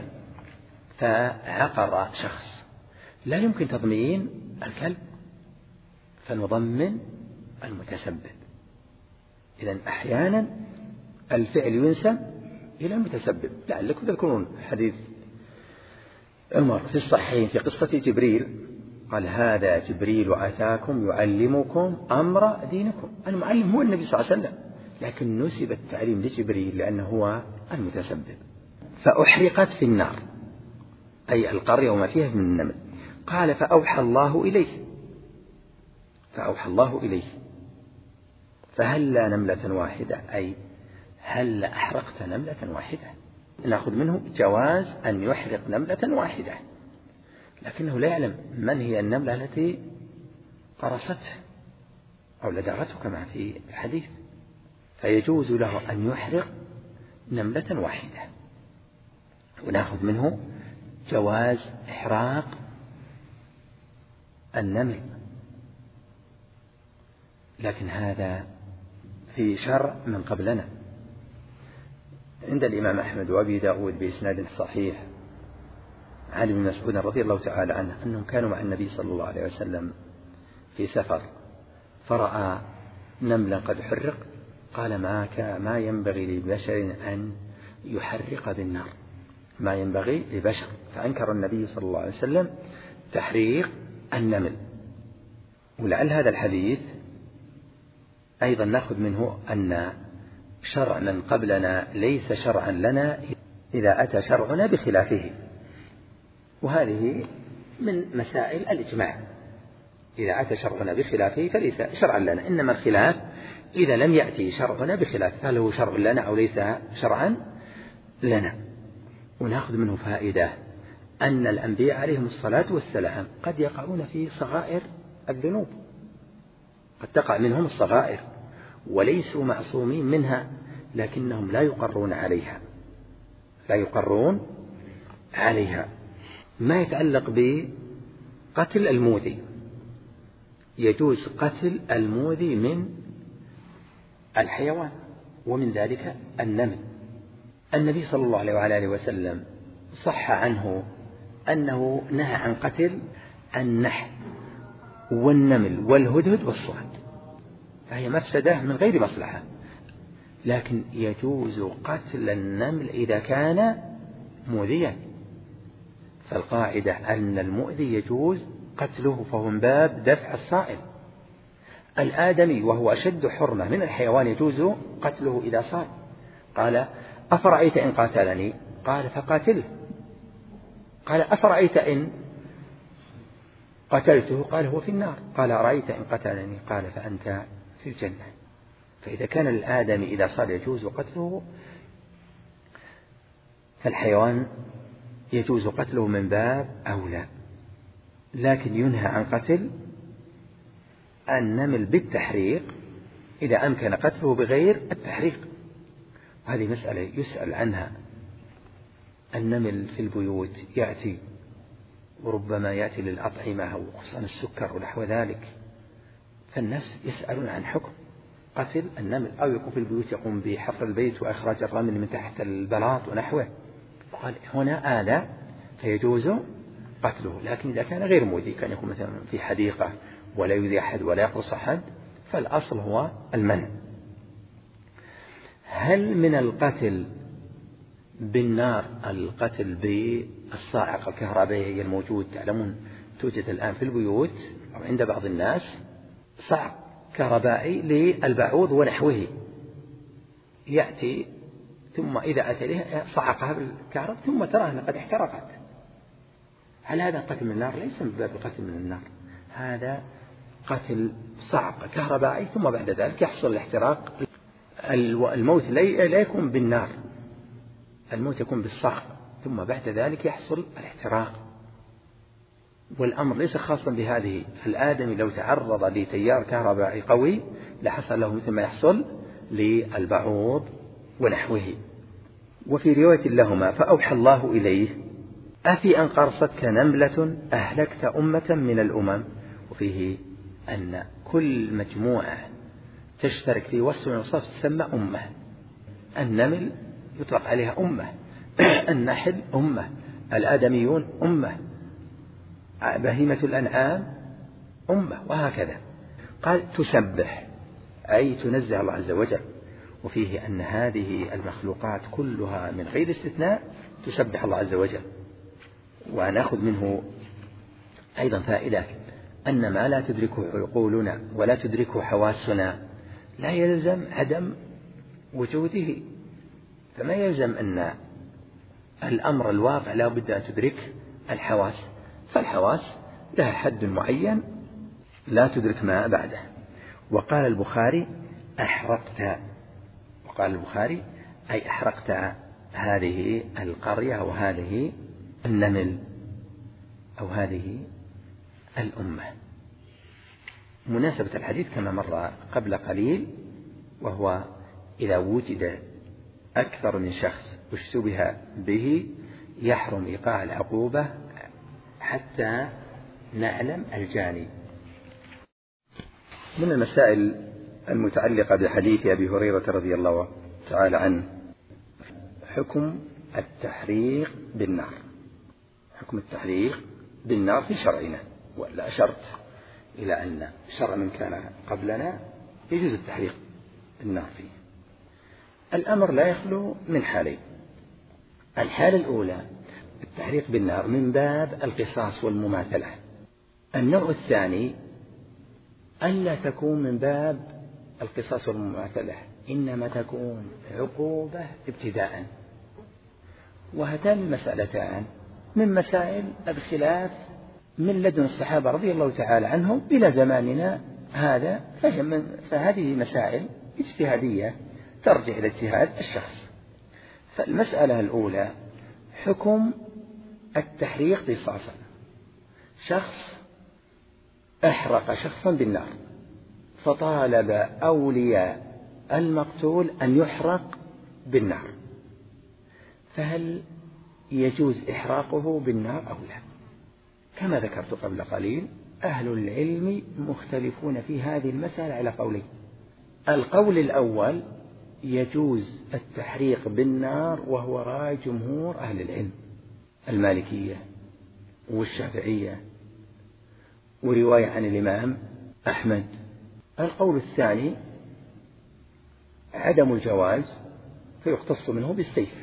فعقر شخص، لا يمكن تضمين الكلب، فنضمن المتسبب. إذن أحيانا الفعل ينسب إلى المتسبب. لعلكم تذكرون حديث عمر في الصحيحين في قصة جبريل، قال هذا جبريل أتاكم يعلمكم أمر دينكم. المعلم هو النبي صلى الله عليه وسلم، لكن نسب التعليم لجبريل لأنه هو المتسبب. فأحرقت في النار أي القرية وما فيها من النمل. قال فأوحى الله إليه فهل نملة واحدة، أي هل أحرقت نملة واحدة. نأخذ منه جواز أن يحرق نملة واحدة، لكنه لا يعلم من هي النملة التي قرصته أو لدغته كما في الحديث، فيجوز له أن يحرق نملة واحدة. ونأخذ منه جواز إحراق النمل، لكن هذا في شرع من قبلنا. عند الإمام أحمد وأبي داود بإسناد صحيح عن ابن مسعود رضي الله تعالى عنه أنهم كانوا مع النبي صلى الله عليه وسلم في سفر، فرأى نملا قد حرق، قال ما ينبغي لبشر أن يحرق بالنار، ما ينبغي لبشر. فأنكر النبي صلى الله عليه وسلم تحريق النمل. ولعل هذا الحديث أيضا نأخذ منه أن شرع من قبلنا ليس شرعا لنا إذا أتى شرعنا بخلافه، وهذه من مسائل الإجماع. إذا أتى شرعنا بخلافه فليس شرعا لنا، إنما الخلاف إذا لم يأتي شرعنا بخلاف، هل هو شرع لنا أو ليس شرعا لنا. ونأخذ منه فائدة أن الأنبياء عليهم الصلاة والسلام قد يقعون في صغائر الذنوب، قد تقع منهم الصغائر وليسوا معصومين منها، لكنهم لا يقرون عليها. ما يتعلق بقتل المؤذي، يجوز قتل المؤذي من الحيوان، ومن ذلك النمل. النبي صلى الله عليه وعلى آله وسلم صح عنه أنه نهى عن قتل النحل والنمل والهدهد والصهد، فهي مفسدة من غير مصلحة. لكن يجوز قتل النمل إذا كان مؤذيا، فالقاعدة أن المؤذي يجوز قتله، فهو من باب دفع الصائل. الآدمي وهو أشد حرمة من الحيوان يجوز قتله إذا صاد. قال أفرأيت إن قاتلني، قال فقاتله. قال أفرأيت إن قتلته، قال هو في النار. قال أرأيت إن قتلني، قال فأنت في الجنة. فإذا كان الآدمي إذا صاد يجوز قتله، فالحيوان يجوز قتله من باب أولى. لكن ينهى عن قتل النمل بالتحريق إذا أمكن قتله بغير التحريق. هذه مسألة يسأل عنها. النمل في البيوت يأتي، وربما يأتي للأطعمة وخصوصا السكر ونحو ذلك، فالناس يسألون عن حكم قتل النمل. أو يكون في البيوت يقوم بحفر البيت وإخراج الرمل من تحت البلاط ونحوه، قال هنا آلة فيجوز قتله. لكن إذا كان غير مؤذي، كان يكون مثلا في حديقة ولا يؤذي أحد ولا يقرص أحد، فالأصل هو المنع. هل من القتل بالنار القتل بالصاعقة الكهربائية الموجود، تعلمون توجد الآن في البيوت أو عند بعض الناس صعق كهربائي للبعوض ونحوه، يأتي ثم إذا أتى له صعقها بالكهرباء ثم تراها قد احترقت. هل هذا قتل من النار؟ ليس من باب القتل من النار، هذا قتل صعق كهربائي ثم بعد ذلك يحصل الاحتراق. الموت لا يكون بالنار، الموت يكون بالصعق ثم بعد ذلك يحصل الاحتراق. والأمر ليس خاصا بهذه. الآدمي لو تعرض لتيار كهربائي قوي لحصل له مثل ما يحصل للبعوض ونحوه. وفي رواية لهما فأوحى الله إليه أفي أن قرصتك نملة أهلكت أمة من الأمم. وفيه أن كل مجموعة تشترك في وصف من الوصف تسمى أمة. النمل يطلق عليها أمة، النحل أمة، الآدميون أمة، بهيمة الأنعام أمة، وهكذا. قال تسبح أي تنزه الله عز وجل. وفيه أن هذه المخلوقات كلها من غير استثناء تسبح الله عز وجل. ونأخذ منه أيضا فائدة أن ما لا تدركه عقولنا ولا تدركه حواسنا لا يلزم عدم وجوده. فما يلزم أن الأمر الواقع لا بد أن تدرك الحواس، فالحواس لها حد معين لا تدرك ما بعده. وقال البخاري أحرقت، وقال البخاري أي أحرقت هذه القرية وهذه النمل أو هذه الأمة. مناسبة الحديث كما مر قبل قليل، وهو إذا وجد أكثر من شخص اشتبه به يحرم إيقاع العقوبة حتى نعلم الجاني. من المسائل المتعلقة بحديث أبي هريرة رضي الله تعالى عنه حكم التحريق بالنار. حكم التحريق بالنار في شرعنا، ولا أشرت إلى أن شرع من كان قبلنا يجوز التحريق بالنار فيه. الأمر لا يخلو من حالين. الحالة الأولى التحريق بالنار من باب القصاص والمماثلة. النوع الثاني ألا تكون من باب القصاص والمماثلة، إنما تكون عقوبة ابتداء. وهاتان المسألتان من مسائل الخلاف من لدن الصحابة رضي الله تعالى عنهم إلى زماننا هذا، فهذه مسائل اجتهادية ترجع إلى اجتهاد الشخص. فالمسألة الأولى حكم التحريق قصاصا. شخص أحرق شخصا بالنار فطالب أولياء المقتول أن يحرق بالنار، فهل يجوز إحراقه بالنار أو لا؟ كما ذكرت قبل قليل أهل العلم مختلفون في هذه المسألة على قولين. القول الأول يجوز التحريق بالنار وهو رأي جمهور أهل العلم، المالكية والشافعية ورواية عن الإمام أحمد. القول الثاني عدم الجواز فيقتص منه بالسيف،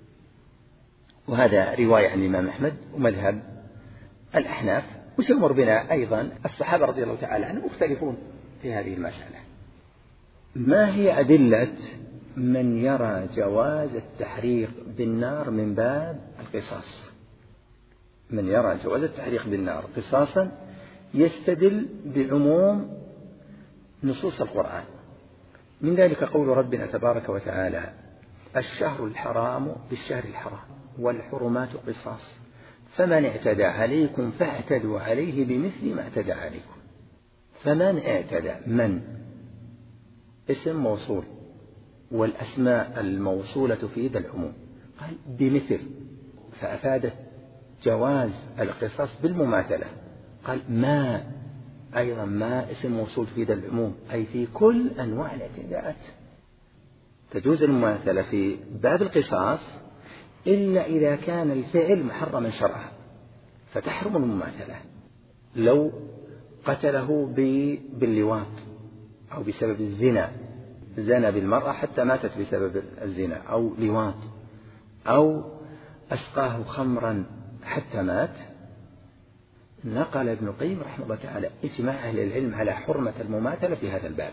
وهذا رواية عن الإمام أحمد ومذهب الأحناف. وسيمر بنا أيضا الصحابة رضي الله تعالى عنهم مختلفون في هذه المسألة. ما هي أدلة من يرى جواز التحريق بالنار من باب القصاص؟ من يرى جواز التحريق بالنار قصاصا يستدل بعموم نصوص القرآن. من ذلك قول ربنا تبارك وتعالى الشهر الحرام بالشهر الحرام والحرمات قصاص فمن اعتدى عليكم فاعتدوا عليه بمثل ما اعتدى عليكم. فمن اعتدى من اسم موصول، والأسماء الموصولة في ذا العموم، قال بمثل فأفادت جواز القصاص بالمماثلة. قال ما أيضا ما اسم موصول في ذا العموم أي في كل أنواع الاعتداءات. تجوز المماثلة في باب القصاص إلا إذا كان الفعل محرما شرعا فتحرم المماثلة. لو قتله باللواط أو بسبب الزنا زنى بالمرأة حتى ماتت بسبب الزنا، أو لواط، أو أسقاه خمرا حتى مات، نقل ابن القيم رحمه الله تعالى إجماع أهل العلم على حرمة المماثلة في هذا الباب،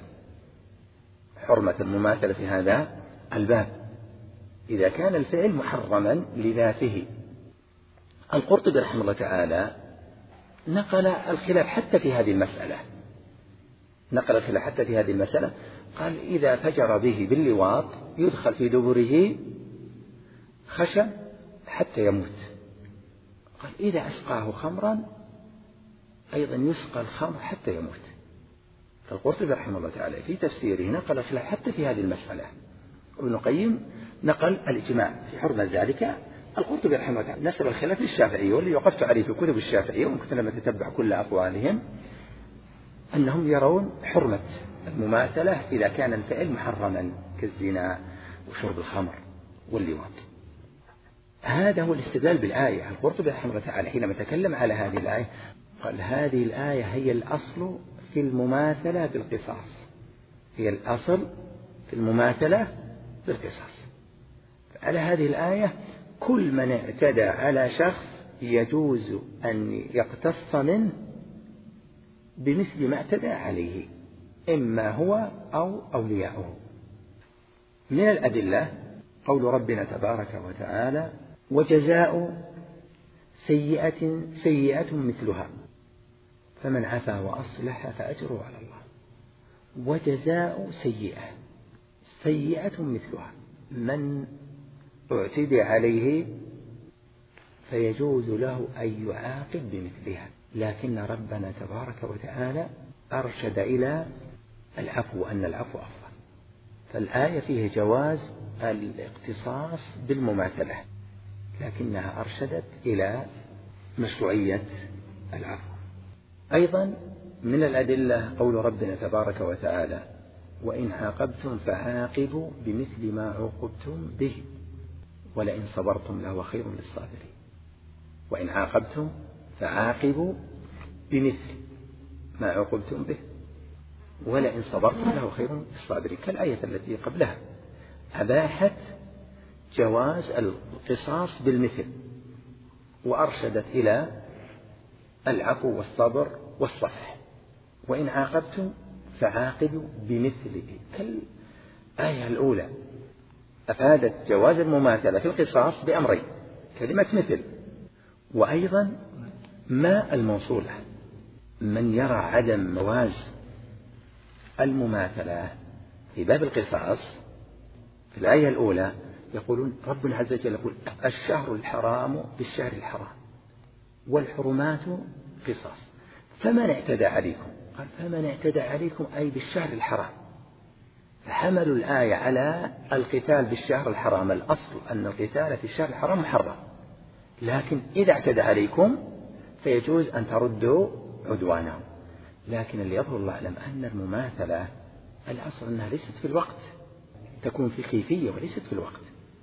حرمة المماثلة في هذا الباب إذا كان الفعل محرما لذاته. القرطبي رحمه الله تعالى نقل الخلاف حتى في هذه المسألة، نقل الخلاف حتى في هذه المسألة، قال إذا فجر به باللواط يدخل في دبره خشب حتى يموت. قال إذا أسقاه خمرا أيضا يسقى الخمر حتى يموت. فالقرطبي رحمه الله تعالى في تفسيره نقل الخلاف حتى في هذه المسألة. ابن القيم نقل الإجماع في حرمة ذلك. القرطبي رحمه الله تعالى نسب الخلاف للشافعي، واللي وقفت عليه في كتب الشافعية وممكن لما تتبع كل أقوالهم أنهم يرون حرمة المماثلة إذا كان الفعل محرما كالزنا وشرب الخمر واللواط. هذا هو الاستدلال بالآية. القرطبي رحمه الله تعالى حينما تكلم على هذه الآية قال هذه الآية هي الأصل في المماثلة بالقصاص، هي الأصل في المماثلة بالقصاص. على هذه الآية كل من اعتدى على شخص يجوز أن يقتص منه بمثل ما اعتدى عليه، إما هو أو أولياؤه. من الأدلة قول ربنا تبارك وتعالى وجزاء سيئة سيئة مثلها فمن عفا وأصلح فأجره على الله. وجزاء سيئة سيئة مثلها، من اعتدى عليه فيجوز له أن يعاقب بمثلها، لكن ربنا تبارك وتعالى أرشد إلى العفو وأن العفو أفضل. فالآية فيه جواز الاقتصاص بالمماثلة، لكنها أرشدت إلى مشروعية العفو. أيضا من الأدلة قول ربنا تبارك وتعالى وإن عاقبتم فعاقبوا بمثل ما عوقبتم به ولئن صبرتم لهو خير للصابرين. وإن عاقبتم فعاقبوا بمثل ما عوقبتم به ولئن صبرتم له خير للصابرين، كالآية التي قبلها أباحت جواز القصاص بالمثل وأرشدت إلى العفو والصبر والصفح. وإن عاقبتم فعاقبوا بمثله، كالآية الأولى أفادت جواز المماثلة في القصاص بأمرين، كلمة مثل وأيضا ما الموصولة. من يرى عدم جواز المماثلة في باب القصاص في الآية الأولى يقولون ربنا عز وجل يقول الشهر الحرام بالشهر الحرام والحرمات قصاص فمن اعتدى عليكم، قال فمن اعتدى عليكم أي بالشهر الحرام، فحملوا الآية على القتال بالشهر الحرام. الأصل أن القتال في الشهر الحرام محرم، لكن إذا اعتدى عليكم فيجوز أن تردوا عدوانهم. لكن اللي يظهر الله أعلم أن المماثلة الأصل أنها ليست في الوقت، تكون في كيفية وليست في الوقت.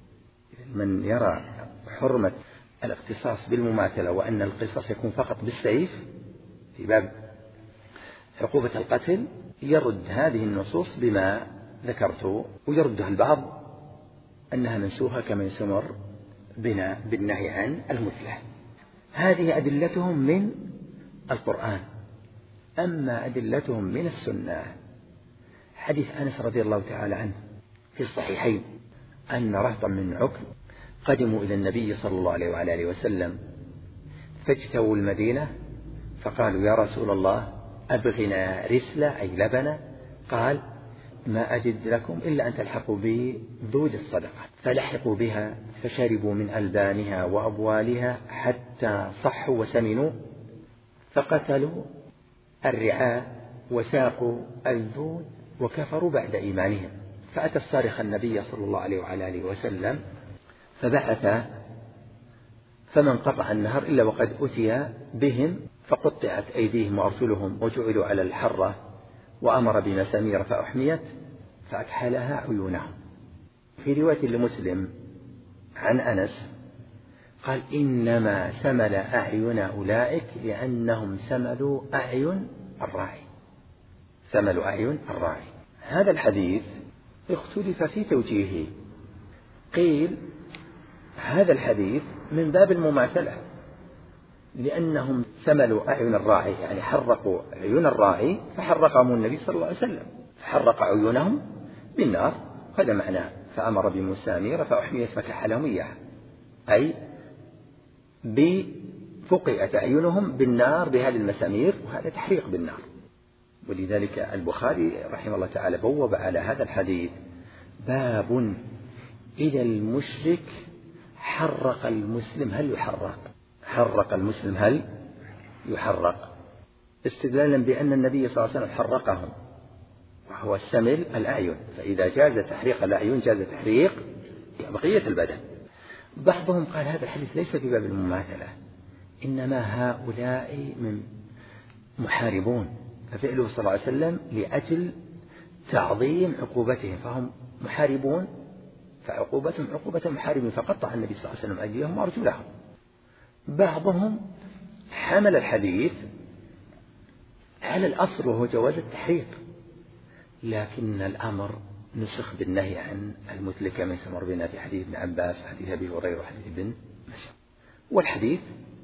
من يرى حرمة الاقتصاص بالمماثلة وأن القصاص يكون فقط بالسيف في باب عقوبة القتل يرد هذه النصوص بما ذكرت، ويردها البعض أنها منسوخة كما يسمر بنا بالنهي عن المثلة. هذه أدلتهم من القرآن. أما أدلتهم من السنة حديث أنس رضي الله تعالى عنه في الصحيحين أن رهطا من عكل قدموا إلى النبي صلى الله عليه وعلى آله وسلم فاجتووا المدينة فقالوا يا رسول الله أبغنا رسلة أي لبنة، قال ما أجد لكم إلا أن تلحقوا بذود الصدقة، فلحقوا بها فشربوا من ألبانها وأبوالها حتى صحوا وسمنوا، فقتلوا الرعاء وساقوا الذود وكفروا بعد إيمانهم. فأتى الصارخ النبي صلى الله عليه وعلى آله وسلم فبعث فمن قطع النهر إلا وقد أتي بهم فقطعت أيديهم وأرجلهم وجعلوا على الحرة، وأمر بمسامير فأحميت فأكحلها عيونهم. في رواية لمسلم عن أنس قال إنما سمل أعين أولئك لأنهم سملوا أعين الراعي، سملوا أعين الراعي. هذا الحديث اختلف في توجيهه. قيل هذا الحديث من باب المماثلة، لأنهم سملوا أعين الراعي، يعني حرقوا عيون الراعي فحرقهم النبي صلى الله عليه وسلم، فحرق عيونهم بالنار. هذا معناه فأمر بمسامير فأحميت فكحلهم إياها، أي بفقئت أعينهم بالنار بهذه المسامير، وهذا تحريق بالنار. ولذلك البخاري رحمه الله تعالى بوب على هذا الحديث باب إذا المشرك حرق المسلم هل يحرق، حرق المسلم هل يحرق، استدلالا بأن النبي صلى الله عليه وسلم حرقهم وهو السمل الأعين، فإذا جاز تحريق الأعين جاز تحريق بقية البدن. بعضهم قال هذا الحديث ليس في باب المماثلة، إنما هؤلاء من محاربون، ففعله صلى الله عليه وسلم لأجل تعظيم عقوبتهم، فهم محاربون فعقوبتهم عقوبة المحاربين، فقطع النبي صلى الله عليه وسلم أيديهم وأرجلهم. بعضهم حمل الحديث على الأصل وهو جواز التحريق، لكن الأمر نسخ بالنهي عن المثل كما سمر بنا في حديث ابن عباس وحديث أبي هريرة وحديث ابن مسعود. والحديث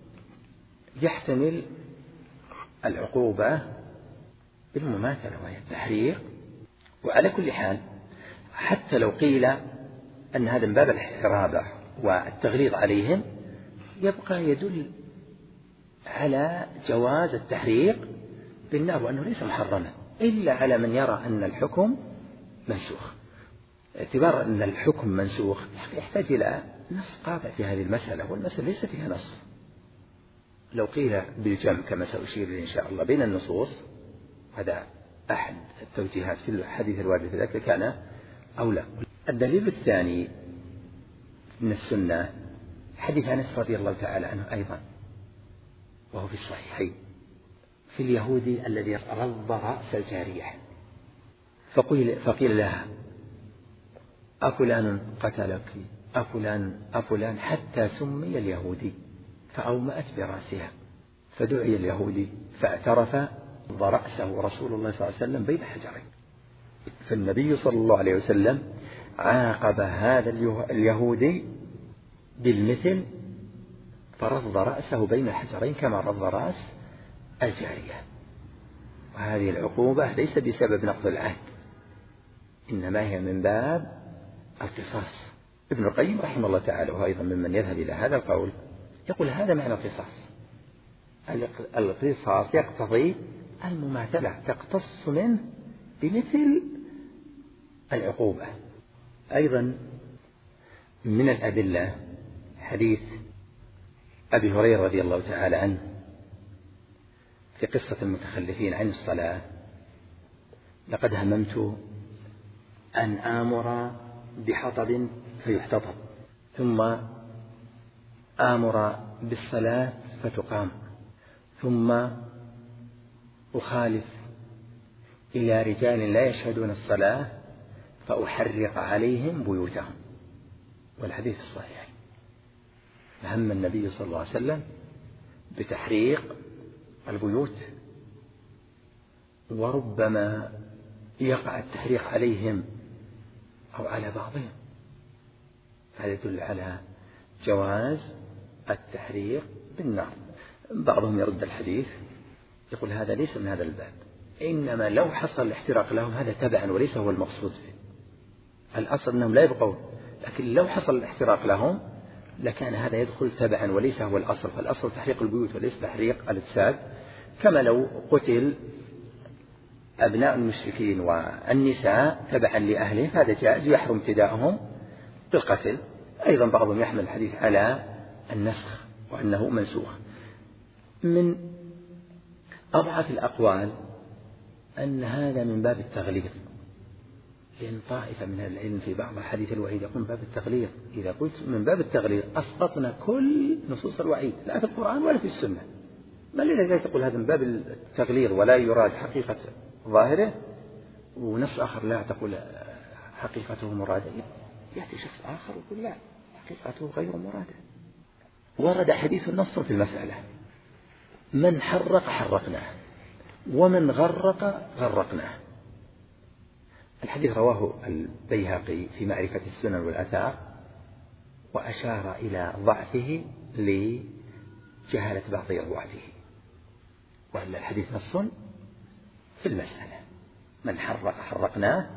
يحتمل العقوبة بالمماثلة وهي التحريق. وعلى كل حال حتى لو قيل أن هذا من باب الحرابة والتغليظ عليهم، يبقى يدل على جواز التحريق بالنار وأنه ليس محرما، إلا على من يرى أن الحكم منسوخ. اعتبار أن الحكم منسوخ يحتاج إلى نص قاطع في هذه المسألة، والمسألة ليس فيها نص. لو قيل بالجمع كما سأشير إن شاء الله بين النصوص، هذا أحد التوجيهات في الحديث الوارد في ذلك كان أولى. الدليل الثاني من السنة حديث أنس رضي الله تعالى عنه أيضا، وهو في الصحيحين، في اليهودي الذي رض رأس الجارية، فقيل لها أفلان قتلك أفلان حتى سمي اليهودي، فأومأت برأسها، فدعي اليهودي فاعترف ورأسه رسول الله صلى الله عليه وسلم بين حجرين، فالنبي صلى الله عليه وسلم عاقب هذا اليهودي بالمثل، فرض رأسه بين الحجرين كما رض رأس الجارية. وهذه العقوبة ليس بسبب نقض العهد، إنما هي من باب القصاص. ابن القيم رحمه الله تعالى وهو أيضا ممن يذهب إلى هذا القول يقول هذا معنى القصاص. القصاص يقتضي المماثلة، تقتص منه بمثل العقوبة. أيضا من الأدلة حديث أبي هريرة رضي الله تعالى عنه في قصة المتخلفين عن الصلاة: لقد هممت أن آمر بحطب فيحتطب، ثم آمر بالصلاة فتقام، ثم أخالف إلى رجال لا يشهدون الصلاة فأحرق عليهم بيوتهم. والحديث الصحيح. هم النبي صلى الله عليه وسلم بتحريق البيوت، وربما يقع التحريق عليهم أو على بعضهم، هذا يدل على جواز التحريق بالنار. بعضهم يرد الحديث يقول هذا ليس من هذا الباب، إنما لو حصل الاحتراق لهم هذا تبعا وليس هو المقصود فيه. الأصل أنهم لا يبقون، لكن لو حصل الاحتراق لهم لكان هذا يدخل تبعا وليس هو الأصل، فالأصل تحريق البيوت وليس تحريق الأجساد. كما لو قتل أبناء المشركين والنساء تبعا لأهلهم هذا جائز يحرم ابتداءهم بالقتل. أيضا بعضهم يحمل الحديث على النسخ وأنه منسوخ. من أضعف الأقوال أن هذا من باب التغليظ، لأن طائفة من العلم في بعض حديث الوعيد يقول باب التغليظ. إذا قلت من باب التغليظ أسقطنا كل نصوص الوعيد، لا في القرآن ولا في السنة. ما الذي تقول هذا من باب التغليظ ولا يراد حقيقة ظاهره، ونص آخر لا تقول حقيقته مرادة؟ يأتي شخص آخر ويقول لا حقيقته غير مرادة. ورد حديث نص في المسألة: من حرق حرقناه، ومن غرق غرقناه. الحديث رواه البيهقي في معرفة السنن والآثار، وأشار إلى ضعفه لجهالة بعض رواته، وإلا الحديث نص في المسألة، من حرق حرقناه،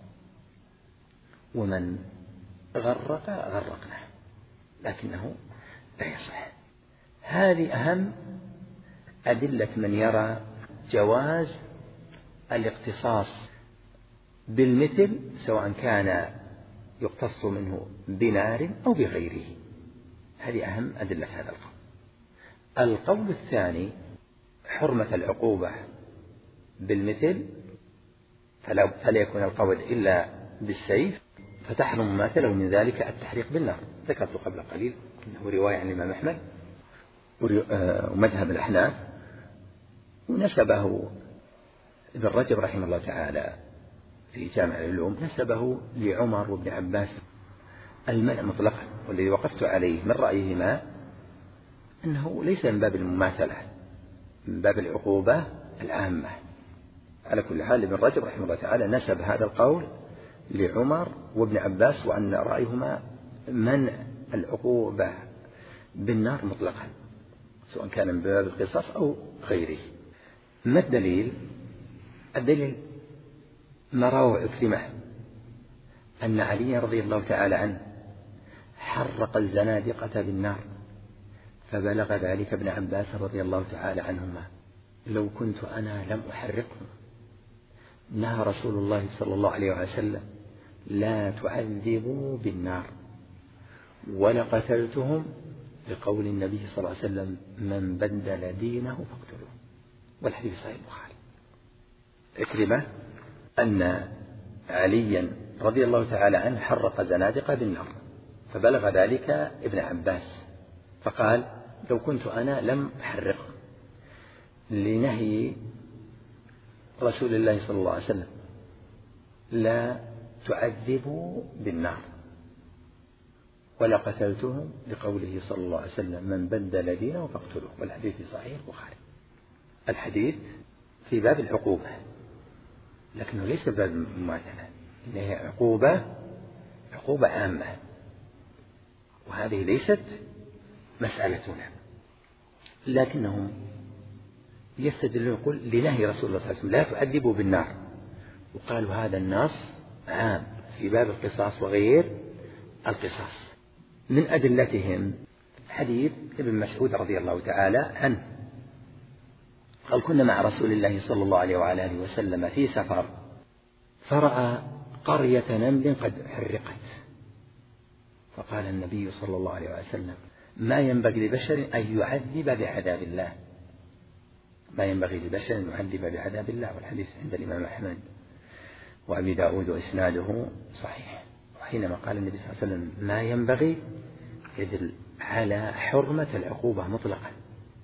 ومن غرق غرقناه، لكنه لا يصح. هذه أهم أدلة من يرى جواز الاقتصاص بالمثل، سواء كان يقتص منه بنار أو بغيره. هذه أهم أدلة هذا القول. القول الثاني حرمة العقوبة بالمثل، فلا يكون القول إلا بالسيف، فتحرم ما تله من ذلك التحريق بالنار. ذكرت قبل قليل أنه رواية عن الإمام أحمد ومذهب الأحناف، ونسبه ابن رجب رحمه الله تعالى في جامع العلوم، نسبه لعمر وابن عباس المنع مطلقا. والذي وقفت عليه من رأيهما أنه ليس من باب المماثلة، من باب العقوبة العامة. على كل حال ابن رجب رحمه الله تعالى نسب هذا القول لعمر وابن عباس، وأن رأيهما منع العقوبة بالنار مطلقا، سواء كان من باب القصاص أو غيره. ما الدليل؟ الدليل ما رواه عكرمة أن علي رضي الله تعالى عنه حرق الزنادقة بالنار، فبلغ ذلك ابن عباس رضي الله تعالى عنهما: لو كنت أنا لم أحرقهم. نهى رسول الله صلى الله عليه وسلم: لا تعذبوا بالنار، ولقتلتهم، لقول النبي صلى الله عليه وسلم: من بدل دينه فاقتلوه. والحديث صحيح البخاري. عكرمة أن عليا رضي الله تعالى عنه حرق زنادقة بالنار، فبلغ ذلك ابن عباس فقال: لو كنت أنا لم أحرقه، لنهي رسول الله صلى الله عليه وسلم: لا تعذبوا بالنار، ولقتلتهم، لقوله صلى الله عليه وسلم: من بدل دينه فاقتلوه. والحديث صحيح البخاري. الحديث في باب العقوبة، لكنه ليس باب المماثلة، إنها عقوبة عامة، وهذه ليست مسألتنا. لكنهم يستدلون يقول لنهي رسول الله صلى الله عليه وسلم: لا تعذبوا بالنار، وقالوا هذا النص عام في باب القصاص وغير القصاص. من أدلتهم حديث ابن مسعود رضي الله تعالى عنه قال: كنا مع رسول الله صلى الله عليه وعلى آله وسلم في سفر، فرأى قرية نمل قد حرقت، فقال النبي صلى الله عليه وسلم: ما ينبغي لبشر أن يعذب بعذاب الله، ما ينبغي لبشر أن يعذب بعذاب الله. والحديث عند الإمام أحمد وأبي داود وإسناده صحيح. وحينما قال النبي صلى الله عليه وسلم ما ينبغي، يدل على حرمة العقوبة مطلقا،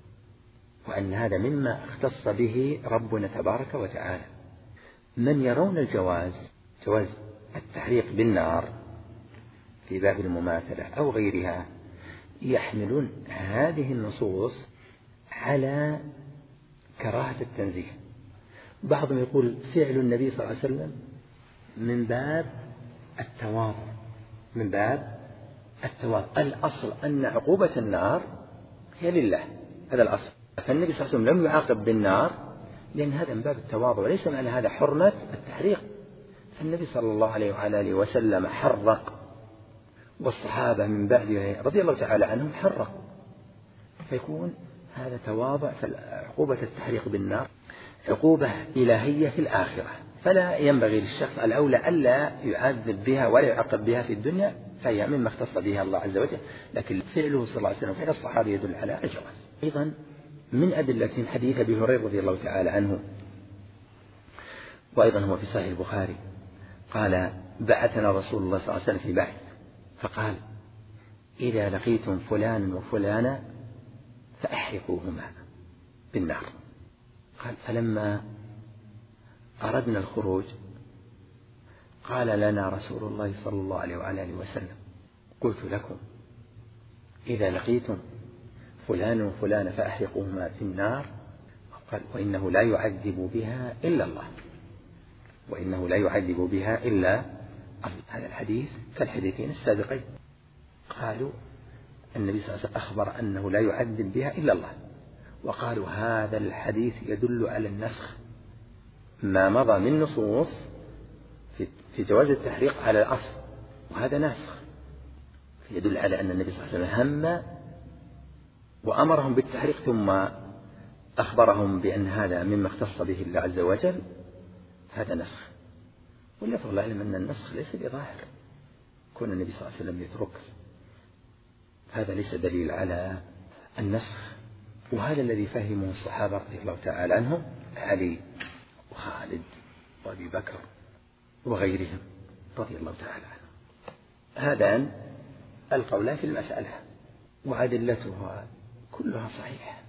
وأن هذا مما اختص به ربنا تبارك وتعالى. من يرون جواز التحريق بالنار في باب المماثلة أو غيرها، يحملون هذه النصوص على كراهة التنزيه. بعضهم يقول فعل النبي صلى الله عليه وسلم من باب التواضع، من باب التواضع. الأصل أن عقوبة النار هي لله، هذا الأصل. فالنبي صلى الله عليه وسلم لم يعاقب بالنار لأن هذا من باب التواضع، وليس معنى هذا حرمة التحريق. فالنبي صلى الله عليه وعلى آله وسلم حرق، والصحابة من بعده رضي الله تعالى عنهم حرقوا، فيكون هذا تواضع. فعقوبة التحريق بالنار عقوبة إلهية في الآخرة، فلا ينبغي للشخص الأولى ألا يعذب بها ولا يعاقب بها في الدنيا، فهي مما اختص بها الله عز وجل. لكن فعله صلى الله عليه وسلم فعل الصحابة يدل على الجواز. أيضا من أدلة حديث أبي هريرة رضي الله تعالى عنه، وأيضا هو في صحيح البخاري، قال: بعثنا رسول الله صلى الله عليه وسلم في بعث، فقال: إذا لقيتم فلان وفلانا فأحرقوهما بالنار. قال: فلما أردنا الخروج قال لنا رسول الله صلى الله عليه وعلى آله وسلم: قلت لكم إذا لقيتم فلان وفلان فأحرقوهما في النار. قال: وإنه لا يعذب بها إلا الله. وإنه لا يعذب بها إلا هذا الحديث كالحديثين السابقين. قالوا النبي صلى الله عليه وسلم أخبر أنه لا يعذب بها إلا الله، وقالوا هذا الحديث يدل على النسخ ما مضى من نصوص في جواز التحريق على الأصل، وهذا ناسخ، يدل على أن النبي صلى الله عليه وسلم هم وأمرهم بالتحريق ثم أخبرهم بأن هذا مما اختص به الله عز وجل، هذا نسخ. واللفظ العلم أن النسخ ليس بظاهر، كون النبي صلى الله عليه وسلم يترك هذا ليس دليل على النسخ. وهذا الذي فهمه الصحابة رضي الله تعالى عنهم، علي وخالد وأبي بكر وغيرهم رضي الله تعالى عنهم. هذان القولان في المسألة، وأدلتها كلها صحيحة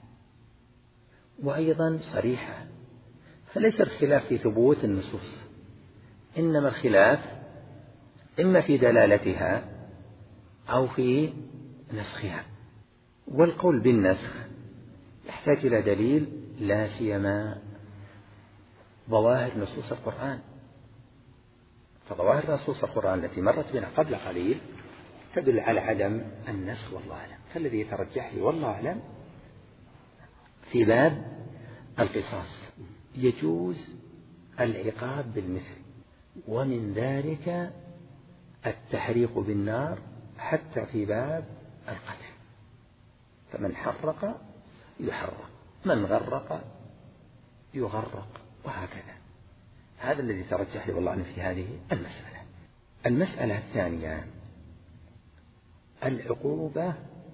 وأيضا صريحة، فليس الخلاف في ثبوت النصوص، إنما الخلاف إما في دلالتها أو في نسخها. والقول بالنسخ يحتاج إلى دليل، لا سيما ظواهر نصوص القرآن، فظواهر نصوص القرآن التي مرت بنا قبل قليل تدل على عدم النسخ والله أعلم. فالذي يترجح لي والله أعلم في باب القصاص يجوز العقاب بالمثل، ومن ذلك التحريق بالنار حتى في باب القتل، فمن حرق يحرق، من غرق يغرق، وهكذا. هذا الذي ترجح لي والله أعلم في هذه المسألة. المسألة الثانية العقوبة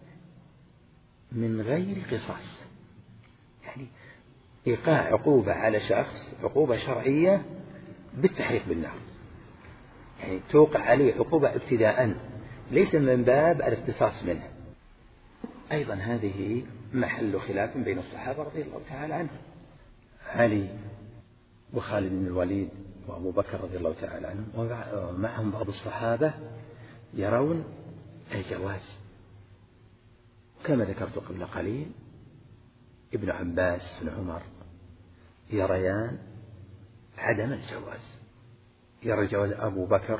من غير قصاص، يعني إيقاع عقوبة على شخص عقوبة شرعية بالتحريق بالنار، يعني توقع عليه عقوبة ابتداء ليس من باب الاقتصاص منه. أيضا هذه محل خلاف بين الصحابة رضي الله تعالى عنهم، علي وخالد بن الوليد وأبو بكر رضي الله تعالى عنهم، ومعهم بعض الصحابة يرون الجواز، كما ذكرت قبل قليل ابن عباس بن عمر يريان عدم الجواز، يرى الجواز أبو بكر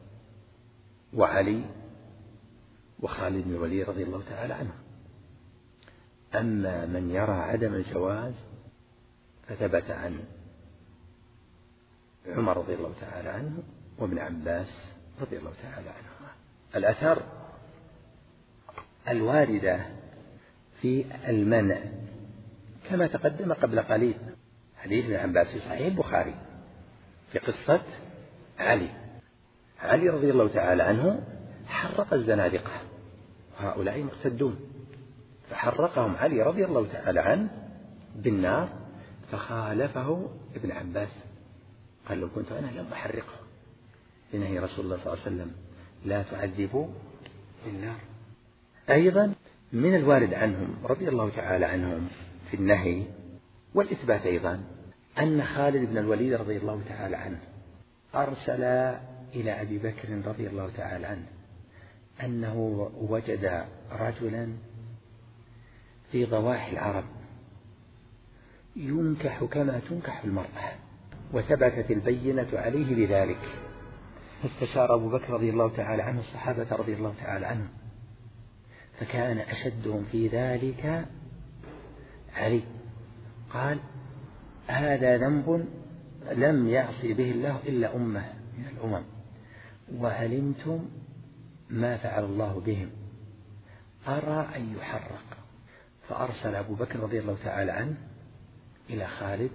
وعلي وخالد بن الوليد رضي الله تعالى عنه. أما من يرى عدم الجواز فثبت عن عمر رضي الله تعالى عنه وابن عباس رضي الله تعالى عنهما. الآثار الواردة في المنع كما تقدم قبل قليل، حديث ابن عباس في صحيح البخاري في قصة علي رضي الله تعالى عنه حرق الزنادقة، وهؤلاء مرتدون، فحرقهم علي رضي الله تعالى عنه بالنار، فخالفه ابن عباس قال لو كنت أنا لم أحرقه، لنهي رسول الله صلى الله عليه وسلم لا تعذبوا بالنار. أيضا من الوارد عنهم رضي الله تعالى عنهم في النهي والإثبات أيضا أن خالد بن الوليد رضي الله تعالى عنه أرسل إلى أبي بكر رضي الله تعالى عنه أنه وجد رجلا في ضواحي العرب ينكح كما تنكح المرأة، وثبتت البينة عليه بذلك، فاستشار أبو بكر رضي الله تعالى عنه الصحابة رضي الله تعالى عنهم، فكان أشدهم في ذلك علي، قال هذا ذنب لم يعصي به الله إلا أمة من الأمم، وعلمتم ما فعل الله بهم، أرى أن يحرق. فأرسل أبو بكر رضي الله تعالى عنه إلى خالد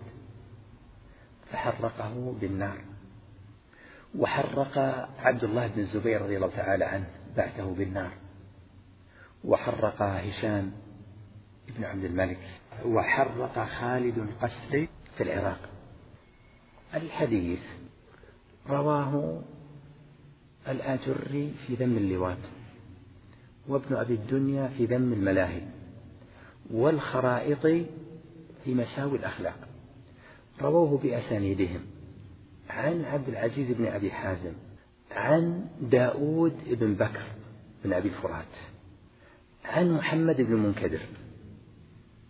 فحرقه بالنار، وحرق عبد الله بن الزبير رضي الله تعالى عنه بعده بالنار، وحرق هشام بن عبد الملك، وحرق خالد القسري في العراق. الحديث رواه الآجري في ذم اللواط، وابن أبي الدنيا في ذم الملاهي، والخرائطي في مساوي الأخلاق، رووه بأسانيدهم عن عبد العزيز بن أبي حازم عن داود بن بكر بن أبي الفرات عن محمد بن المنكدر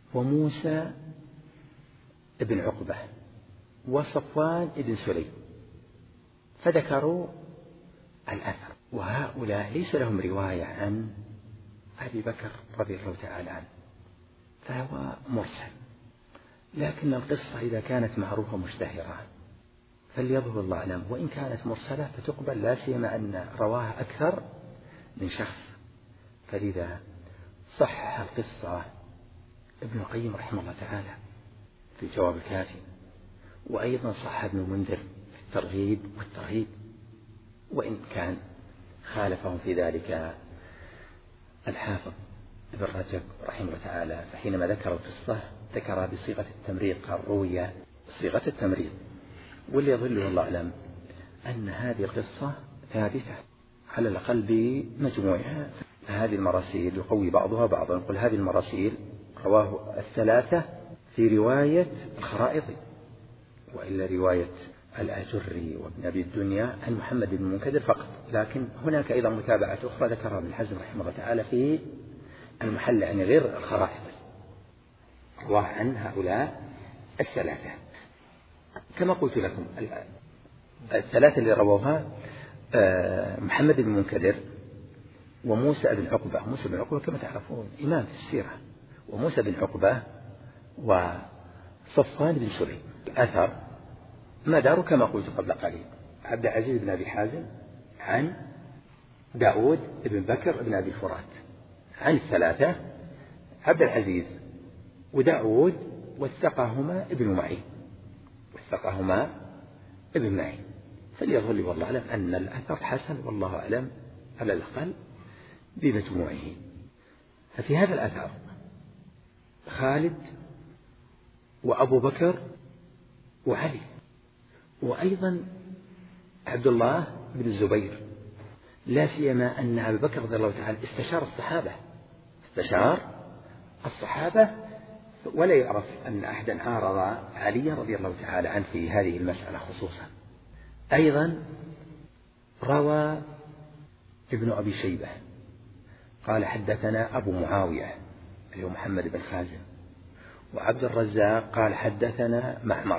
وموسى بن عقبة وصفوان بن سليم فذكروا الأثر، وهؤلاء ليس لهم رواية عن أبي بكر رضي الله تعالى عنه، فهو مرسل. لكن القصة إذا كانت معروفة مشتهرة فليظهر الله أعلم، وإن كانت مرسلة فتقبل، لا سيما أن رواها أكثر من شخص. فلذا صحح القصة ابن القيم رحمه الله تعالى في الجواب الكافي، وأيضا صح ابن المنذر في الترغيب والترهيب، وإن كان خالفهم في ذلك الحافظ ابن رجب رحمه الله تعالى، فحينما ذكر القصة ذكرها بصيغة التمريض، قال روي بصيغة التمريض. واللي يظل الله أعلم أن هذه القصة ثابتة على الأقل بمجموعها. هذه المراسيل يقوي بعضها بعضا، نقول هذه المراسيل رواه الثلاثة في رواية الخرائطي، وإلا رواية الآجري وابن أبي الدنيا عن محمد بن المنكدر فقط. لكن هناك أيضا متابعة أخرى ذكرها ابن حزم رحمه الله تعالى في المحل، يعني غير الخرائط، رواه عن هؤلاء الثلاثة. كما قلت لكم الثلاثة اللي رووها محمد بن المنكدر وموسى بن عقبة. موسى بن عقبة كما تعرفون إمام في السيرة، وموسى بن عقبة وصفوان بن سليم. أثر ما داره كما قلت قبل قليل، عبد العزيز بن أبي حازم عن داود بن بكر بن أبي الفرات، عن الثلاثة عبد العزيز وداود وثقهما ابن معين، فليظهر لي والله أعلم أن الأثر حسن، والله أعلم على الأقل بمجموعه. ففي هذا الأثر خالد وأبو بكر وعلي، وأيضا عبد الله بن الزبير، لا سيما أن أبي بكر رضي الله تعالى استشار الصحابة ولا يعرف أن أحدا عارض علي رضي الله تعالى عنه في هذه المسألة خصوصا. أيضا روى ابن أبي شيبة قال حدثنا أبو معاوية اللي هو محمد بن خازم، وعبد الرزاق قال حدثنا معمر،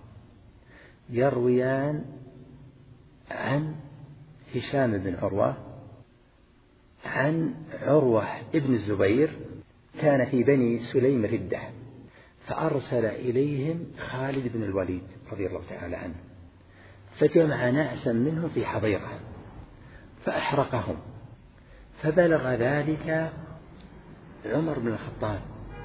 يرويان عن هشام بن عروة عن عروة ابن الزبير كان في بني سليم ردة، فأرسل إليهم خالد بن الوليد رضي الله تعالى عنه، فجمع ناسا منهم في حظيرة فأحرقهم، فبلغ ذلك عمر بن الخطاب،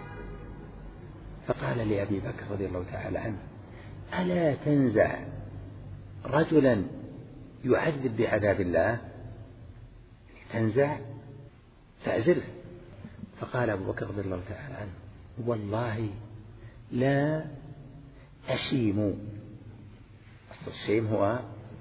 فقال لأبي بكر رضي الله تعالى عنه ألا تنزع رجلا يعذب بعذاب الله، تنزع تعزله. فقال أبو بكر رضي الله تعالى عنه والله لا أشيم. الشيم هو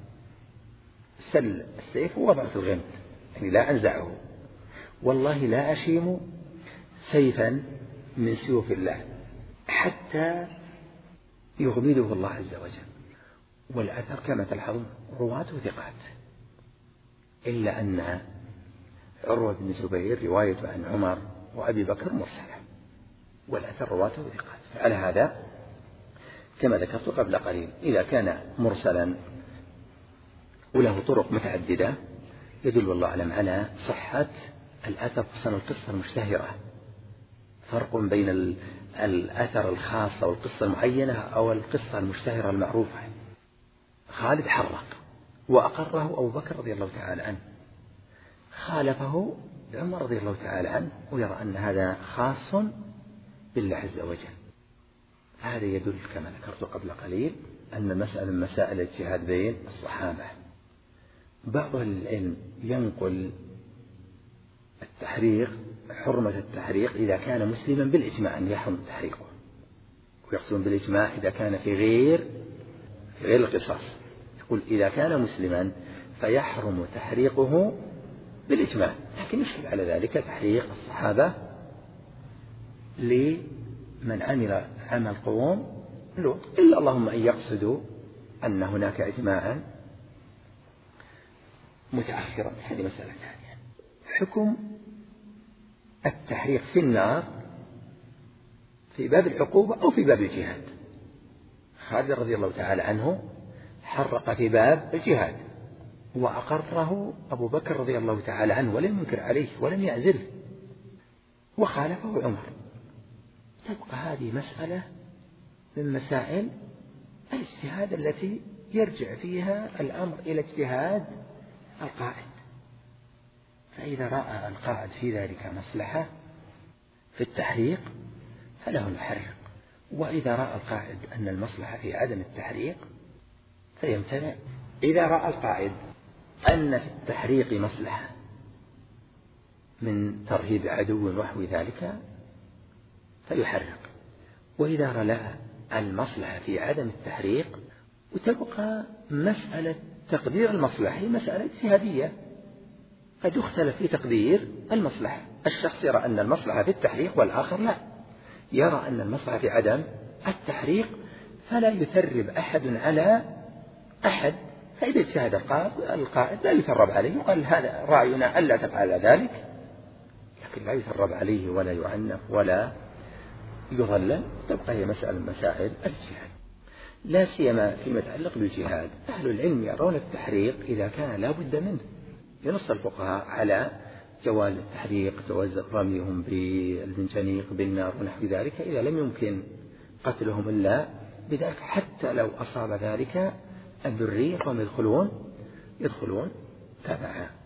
سل السيف ووضع في الغمد، يعني لا أنزعه، والله لا أشيم سيفا من سيوف الله حتى يغمده الله عز وجل. والأثر كما تلحظون رواته ثقات، إلا أن عروة بن الزبير رواية عن عمر وأبي بكر مرسلة، والأثر رواته ثقات. فعلى هذا كما ذكرت قبل قليل إذا كان مرسلا وله طرق متعددة يدل والله أعلم على صحة الأثر، خصوصا القصة المشتهرة. فرق بين الأثر الخاص أو القصة المعينة أو القصة المشتهرة المعروفة. خالد حرق وأقره أبو بكر رضي الله تعالى عنه، خالفه عمر رضي الله تعالى عنه، ويرى أن هذا خاص بالله عز وجل. هذا يدل كما ذكرت قبل قليل أن مسألة من مسائل الاجتهاد بين الصحابة. بعض العلم ينقل التحريق، حرمة التحريق إذا كان مسلما بالإجماع أن يحرم تحريقه، ويقصدون بالإجماع إذا كان في غير القصاص. يقول إذا كان مسلما فيحرم تحريقه بالإجماع، لكن يشكل على ذلك تحريق الصحابة لمن عمل عمل قوم لوط، إلا اللهم أن يقصدوا أن هناك إجماعا متأخرا. هذه مسألة ثانية. حكم التحريق في النار في باب العقوبة أو في باب الجهاد. خالد رضي الله تعالى عنه حرق في باب الجهاد، وأقره أبو بكر رضي الله تعالى عنه ولم ينكر عليه ولم يعزله، وخالفه عمر. تبقى هذه مسألة من مسائل الاجتهاد التي يرجع فيها الأمر إلى اجتهاد القائد. فإذا رأى القائد في ذلك مصلحة في التحريق فله الحرق، وإذا رأى القائد أن المصلحة في عدم التحريق فيمتنع. إذا رأى القائد أن في التحريق مصلحة من ترهيب عدو ونحو ذلك فيحرق، وإذا رأى المصلحة في عدم التحريق، وتبقى مسألة تقدير المصلحة هي مسألة اجتهادية، قد يختلف في تقدير المصلحة. الشخص يرى أن المصلحة في التحريق والآخر لا، يرى أن المصلحة في عدم التحريق، فلا يثرب أحد على أحد. فإذا اجتهد القائد لا يثرب عليه، يقال هذا رأينا ألا تفعل ذلك، لكن لا يثرب عليه ولا يعنف ولا يضلل. تبقى هي مسألة من مسائل الاجتهاد، لا سيما فيما يتعلق بالجهاد. أهل العلم يرون التحريق إذا كان لا بد منه. ينص الفقهاء على جواز التحريق، جواز رميهم بالمنجنيق بالنار ونحو ذلك إذا لم يمكن قتلهم إلا بذلك، حتى لو أصاب ذلك الذرية فهم يدخلون تبعا.